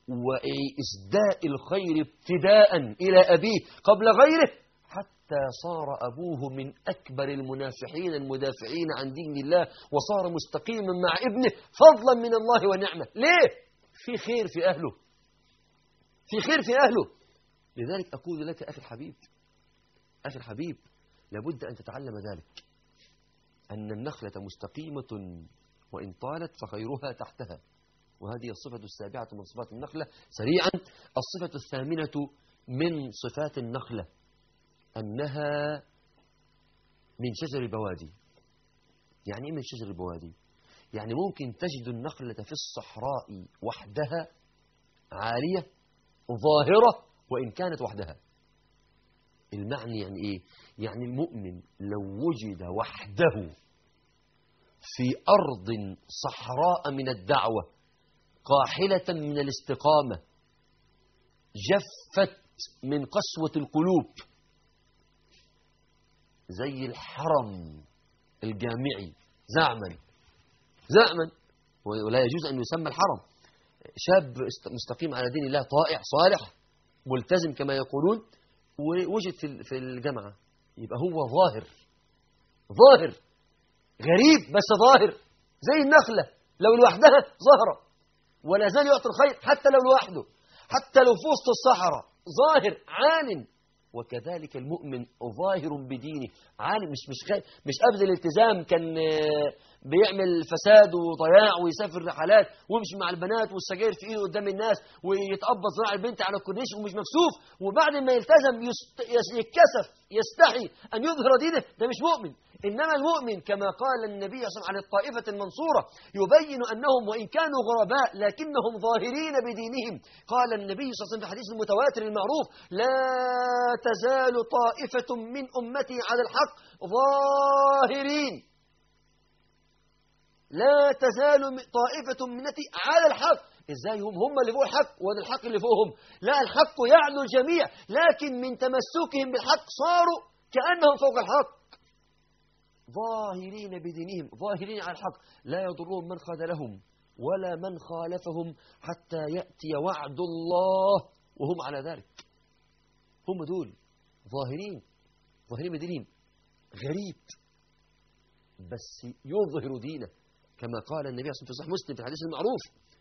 وإسداء الخير ابتداء إلى أبيه قبل غيره، حتى صار أبوه من أكبر المنافحين المدافعين عن دين الله، وصار مستقيما مع ابنه فضلا من الله ونعمة. ليه؟ في خير في أهله، في خير في أهله. لذلك أقول لك أخي الحبيب، أخي الحبيب لابد أن تتعلم ذلك، أن النخلة مستقيمة وإن طالت فخيرها تحتها، وهذه الصفة السابعة من صفات النخلة. سريعا، الصفة الثامنة من صفات النخلة أنها من شجر البوادي. يعني إيه من شجر البوادي؟ يعني ممكن تجد النخلة في الصحراء وحدها عالية ظاهرة وإن كانت وحدها. المعنى يعني إيه؟ يعني المؤمن لو وجد وحده في أرض صحراء من الدعوة قاحلة من الاستقامة جفت من قسوة القلوب زي الحرم الجامعي زعما زعما، ولا يجوز أن يسمى الحرم. شاب مستقيم على دين الله طائع صالح ملتزم كما يقولون، ووجد في الجامعة، يبقى هو ظاهر ظاهر غريب بس ظاهر زي النخلة لو لوحدها ظاهرة، ولا زال يعطي الخير حتى لو لوحده، حتى لو في وسط الصحراء ظاهر عالم. وكذلك المؤمن ظاهر بدينه عالم، مش مش خي... مش قبل الالتزام كان بيعمل فساد وضياع ويسافر رحلات ويمشي مع البنات والسجاير في ايده قدام الناس ويتقبض ذراع البنت على الكورنيش ومش مكسوف، وبعد ما يلتزم يست... يتكسف يستحي ان يظهر دينه، ده مش مؤمن. إنما المؤمن كما قال النبي صلى الله عليه وسلم عن الطائفة المنصورة يبين أنهم وإن كانوا غرباء لكنهم ظاهرين بدينهم. قال النبي صلى الله عليه وسلم في الحديث المتواتر المعروف: لا تزال طائفة من أمتي على الحق ظاهرين، لا تزال طائفة من أمتي على الحق، إزاي هم هم اللي فوق الحق وده الحق اللي فوقهم؟ لا، الحق يعلو الجميع، لكن من تمسكهم بالحق صاروا كأنهم فوق الحق، ظاهرين بدينهم، ظاهرين على الحق، لا يضرهم من خذلهم ولا من خالفهم حتى يأتي وعد الله وهم على ذلك. هم دول ظاهرين ظاهرين بدينهم. غريب بس يظهر دينه، كما قال النبي صلى الله عليه وسلم في صحيح مسلم في الحديث المعروف: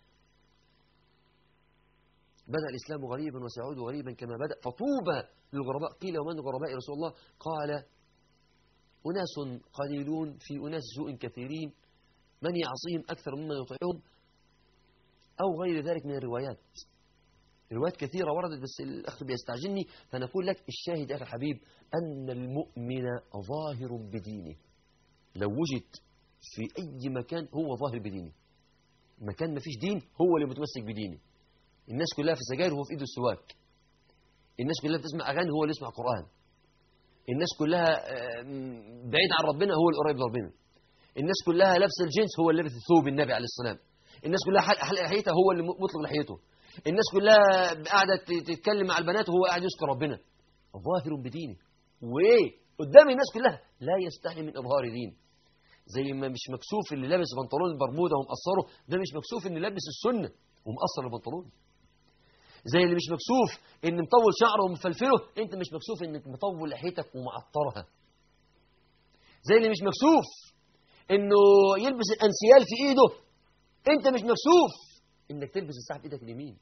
بدأ الإسلام غريبا وسيعود غريبا كما بدأ فطوبى للغرباء. قيل: ومن الغرباء يا رسول الله؟ قال: أناس قليلون في أناس سوء كثيرين، من يعصيهم أكثر ممن يطيعهم، أو غير ذلك من الروايات. روايات كثيرة وردت بس الأخ بيستعجلني، فنقول لك الشاهد يا أخي الحبيب أن المؤمن ظاهر بدينه. لو وجد في أي مكان هو ظاهر بدينه، مكان ما فيش دين هو اللي متمسك بدينه. الناس كلها في سجاير وهو في إيده السواك، الناس كلها بتسمع أغاني هو اللي يسمع قرآن، الناس كلها بعيد عن ربنا هو اللي قريب لربنا، الناس كلها لابس الجنس هو اللي لابس ثوب النبي عليه السلام، الناس كلها حلق لحيتها هو اللي مطلق لحيته، الناس كلها قاعدة تتكلم مع البنات وهو قاعد يذكر ربنا. ظاهر بدينه، وإيه قدام الناس كلها لا يستحي من إظهار دين. زي ما مش مكسوف اللي لابس بنطلون البرموده ومقصره، ده مش مكسوف اللي لابس السنة ومقصر البنطلون. زي اللي مش مكسوف ان مطول شعره ومفلفله، انت مش مكسوف انك مطول لحيتك ومعطرها. زي اللي مش مكسوف انه يلبس الانسيال في ايده، انت مش مكسوف انك تلبس الساعه في ايدك اليمين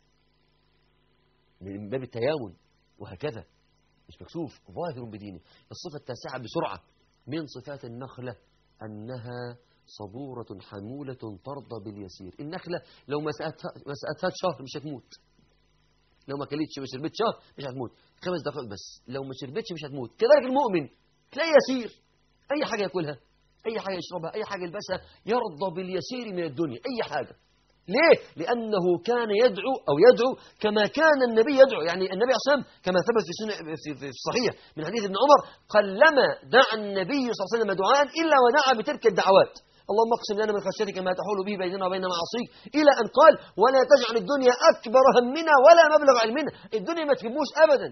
من باب التيامن، وهكذا مش مكسوف، ظاهر بدينه. الصفه التاسعه بسرعه من صفات النخله انها صبورة حمولة ترضى باليسير. النخلة لو ما سقتها شهر مش هتموت، لو ما كلتش ما شربتش شهر مش هتموت، خمس دقائق بس لو ما شربتش مش هتموت. كذلك المؤمن تلاقيه يسير، أي حاجة يأكلها، أي حاجة يشربها، أي حاجة يلبسها، يرضى باليسير من الدنيا، أي حاجة. ليه؟ لأنه كان يدعو أو يدعو كما كان النبي يدعو. يعني النبي عليه الصلاة والسلام كما ثبت في في في الصحيح من حديث ابن عمر: قلما دعا النبي صلى الله عليه وسلم دعاء إلا ودعا بتلك الدعوات: اللهم اقسم لنا من خشيتك ما تحول به بيننا وبين معاصيك، إلى أن قال: ولا تجعل الدنيا أكبر همنا ولا مبلغ علمنا. الدنيا ما تهموش أبدا.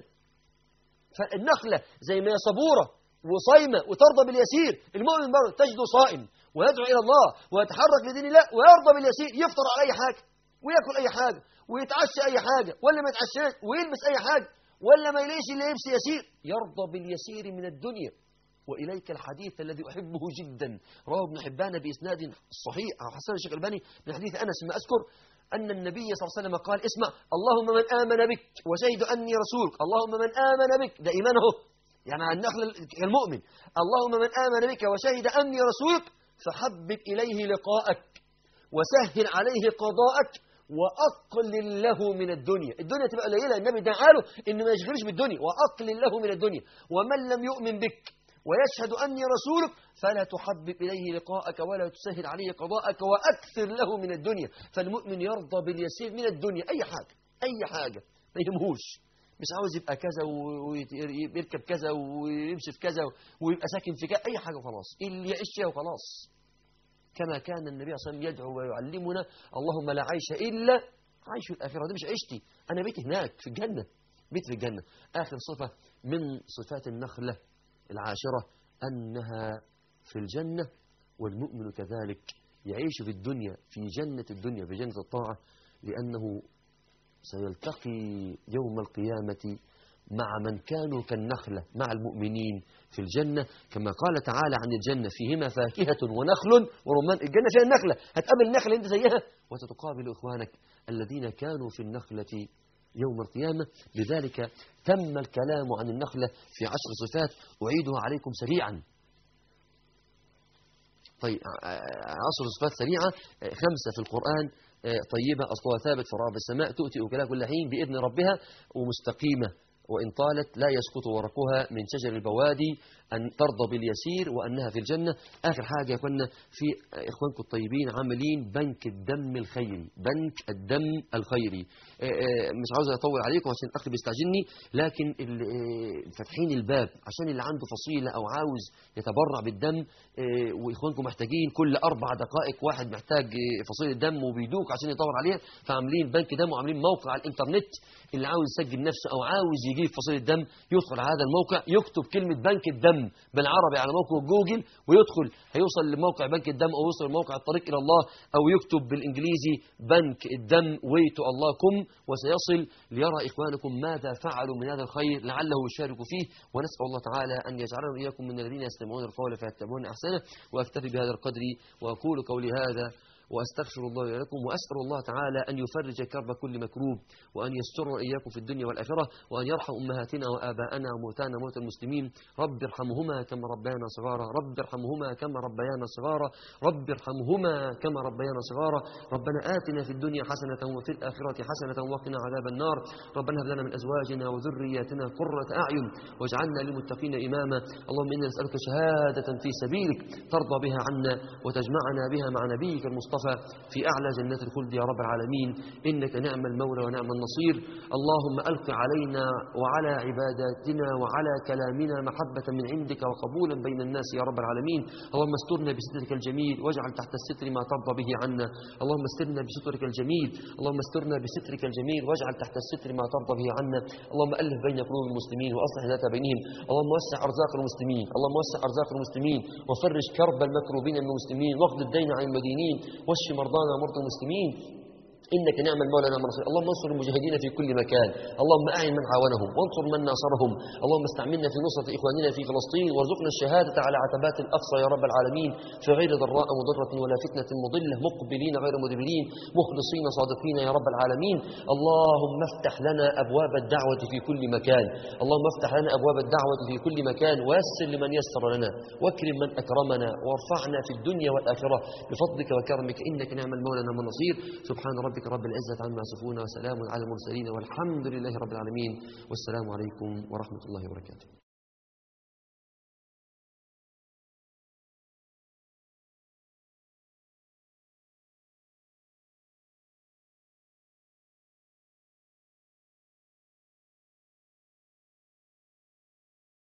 فالنخلة زي ما هي صبورة وصايمة وترضى باليسير، المؤمن برضه تجده صائم ويدعو إلى الله ويتحرك لدين الله ويرضى باليسير، يفطر على أي حاجة ويأكل أي حاجة ويتعشى أي حاجة ولا ما يتعشاش ويلبس أي حاجة ولا ما يليش اللي يلبس يسير، يرضى باليسير من الدنيا. وإليك الحديث الذي أحبه جدا، رواه ابن حبان بإسناد صحيح أو حسن الشيخ الألباني من حديث أنس ما أذكر أن النبي صلى الله عليه وسلم قال: اسمع، اللهم من آمن بك وشهد أني رسولك، اللهم من آمن بك، ده إيمانه يعني عن النخل المؤمن، اللهم من آمن بك وشهد أني رسولك فحبب إليه لقاءك وسهل عليه قضاءك وأقلل له من الدنيا. الدنيا تبقى قليلة، النبي دعاله إنه ما يشغلش بالدنيا، وأقلل له من الدنيا. ومن لم يؤمن بك ويشهد أني رسولك فلا تحبب إليه لقاءك ولا تسهل عليه قضاءك وأكثر له من الدنيا. فالمؤمن يرضى باليسير من الدنيا، أي حاجة أي حاجة ما يهمهوش، مش عاوز يبقى كذا ويركب كذا ويمشي في كذا ويبقى ساكن في كذا، أي حاجة وخلاص، اللي يعيش فيها وخلاص. كما كان النبي صلى الله عليه وسلم يدعو ويعلمنا: اللهم لا عيش إلا عيش الآخرة. ده مش عيشتي، أنا بيتي هناك في الجنة، بيت في الجنة. آخر صفة من صفات النخلة العاشرة أنها في الجنة، والمؤمن كذلك يعيش في الدنيا في جنة الدنيا في جنة الطاعة، لأنه سيلتقي يوم القيامة مع من كانوا كالنخلة مع المؤمنين في الجنة، كما قال تعالى عن الجنة: فيهما فاكهة ونخل ورمان. الجنة فيها النخلة، هتقابل النخلة انت زيها وستقابل إخوانك الذين كانوا في النخلة يوم القيامة. لذلك تم الكلام عن النخلة في عشر صفات أعيدها عليكم سريعا. طيب، عشر صفات سريعة، خمسة في القرآن: طيبة أصلها ثابت في رعب السماء، تؤتي أكلها كل حين بإذن ربها، ومستقيمة وإن طالت لا يسقط ورقها من شجر البوادي، أن ترضى باليسير وأنها في الجنة. آخر حاجة يا أخوانا، في إخوانكم الطيبين عاملين بنك الدم الخيري، بنك الدم الخيري. مش عاوز أطول عليكم عشان الأخ بيستعجلني، لكن فاتحين الباب عشان اللي عنده فصيلة أو عاوز يتبرع بالدم، وإخوانكم محتاجين كل أربع دقائق واحد محتاج فصيلة دم وبيدوك عشان يدور عليها، فعاملين بنك دم وعاملين موقع على الإنترنت. اللي عاوز يسجل نفسه أو عاوز يجيب فصيلة دم يدخل على هذا الموقع، يكتب كلمة بنك الدم بالعربي على موقع جوجل ويدخل، هيوصل لموقع بنك الدم أو يوصل لموقع الطريق إلى الله، أو يكتب بالإنجليزي بنك الدم way to الله كوم، وسيصل ليرى إخوانكم ماذا فعلوا من هذا الخير لعله يشارك فيه. ونسأل الله تعالى أن يجعلنا وإياكم من الذين يستمعون القول فيتبعون أحسنه. وأكتفي بهذا القدر وأقول قولي هذا وأستغفر الله لكم، وأسأل الله تعالى أن يفرج كرب كل مكروب، وأن يسترنا إياكم في الدنيا والآخرة، وأن يرحم أمهاتنا وآباءنا وموتانا موت المسلمين. رب ارحمهما كما ربيانا صغارا، رب ارحمهما كما ربيانا صغارا، رب ارحمهما كما ربيانا صغارا. ربنا آتنا في الدنيا حسنة وفي الآخرة حسنة وقنا عذاب النار. ربنا هب لنا من أزواجنا وذرياتنا قرة أعين واجعلنا للمتقين إماما. اللهم إنا نسألك شهادة في سبيلك ترضى بها عنا وتجمعنا بها مع نبيك المصطفى في أعلى جنات الخلد يا رب العالمين، إنك نعم المولى ونعم النصير. اللهم ألق علينا وعلى عباداتنا وعلى كلامنا محبة من عندك وقبولا بين الناس يا رب العالمين. اللهم استرنا بسترك الجميل واجعل تحت الستر ما ترضى به عنا. اللهم استرنا بسترك الجميل، اللهم استرنا بسترك الجميل واجعل تحت الستر ما ترضى به عنا. اللهم ألف بين قلوب المسلمين وأصلح ذات بينهم. اللهم وسع أرزاق المسلمين، اللهم وسع أرزاق المسلمين وفرج كرب المكروبين من المسلمين، واقض الدين عن المدينين، واشف مرضانا ومرضى المسلمين، إنك نعم المولى ونعم النصير. اللهم انصر المجاهدين في كل مكان، اللهم أعن من عاونهم وانصر من ناصرهم. اللهم استعملنا في نصرة إخواننا في فلسطين، وارزقنا الشهادة على عتبات الأقصى يا رب العالمين، في غير ضراء مضرة ولا فتنة مضلة، مقبلين غير مدبرين، مخلصين صادقين يا رب العالمين. اللهم افتح لنا أبواب الدعوة في كل مكان، اللهم افتح لنا أبواب الدعوة في كل مكان، ويسر لمن يسر لنا، واكرم من أكرمنا، وارفعنا في الدنيا والآخرة بفضلك وكرمك، إنك نعم المولى ونعم النصير. سبحان ربك رب العزة عما يصفون وسلام على المرسلين والحمد لله رب العالمين، والسلام عليكم ورحمة الله وبركاته.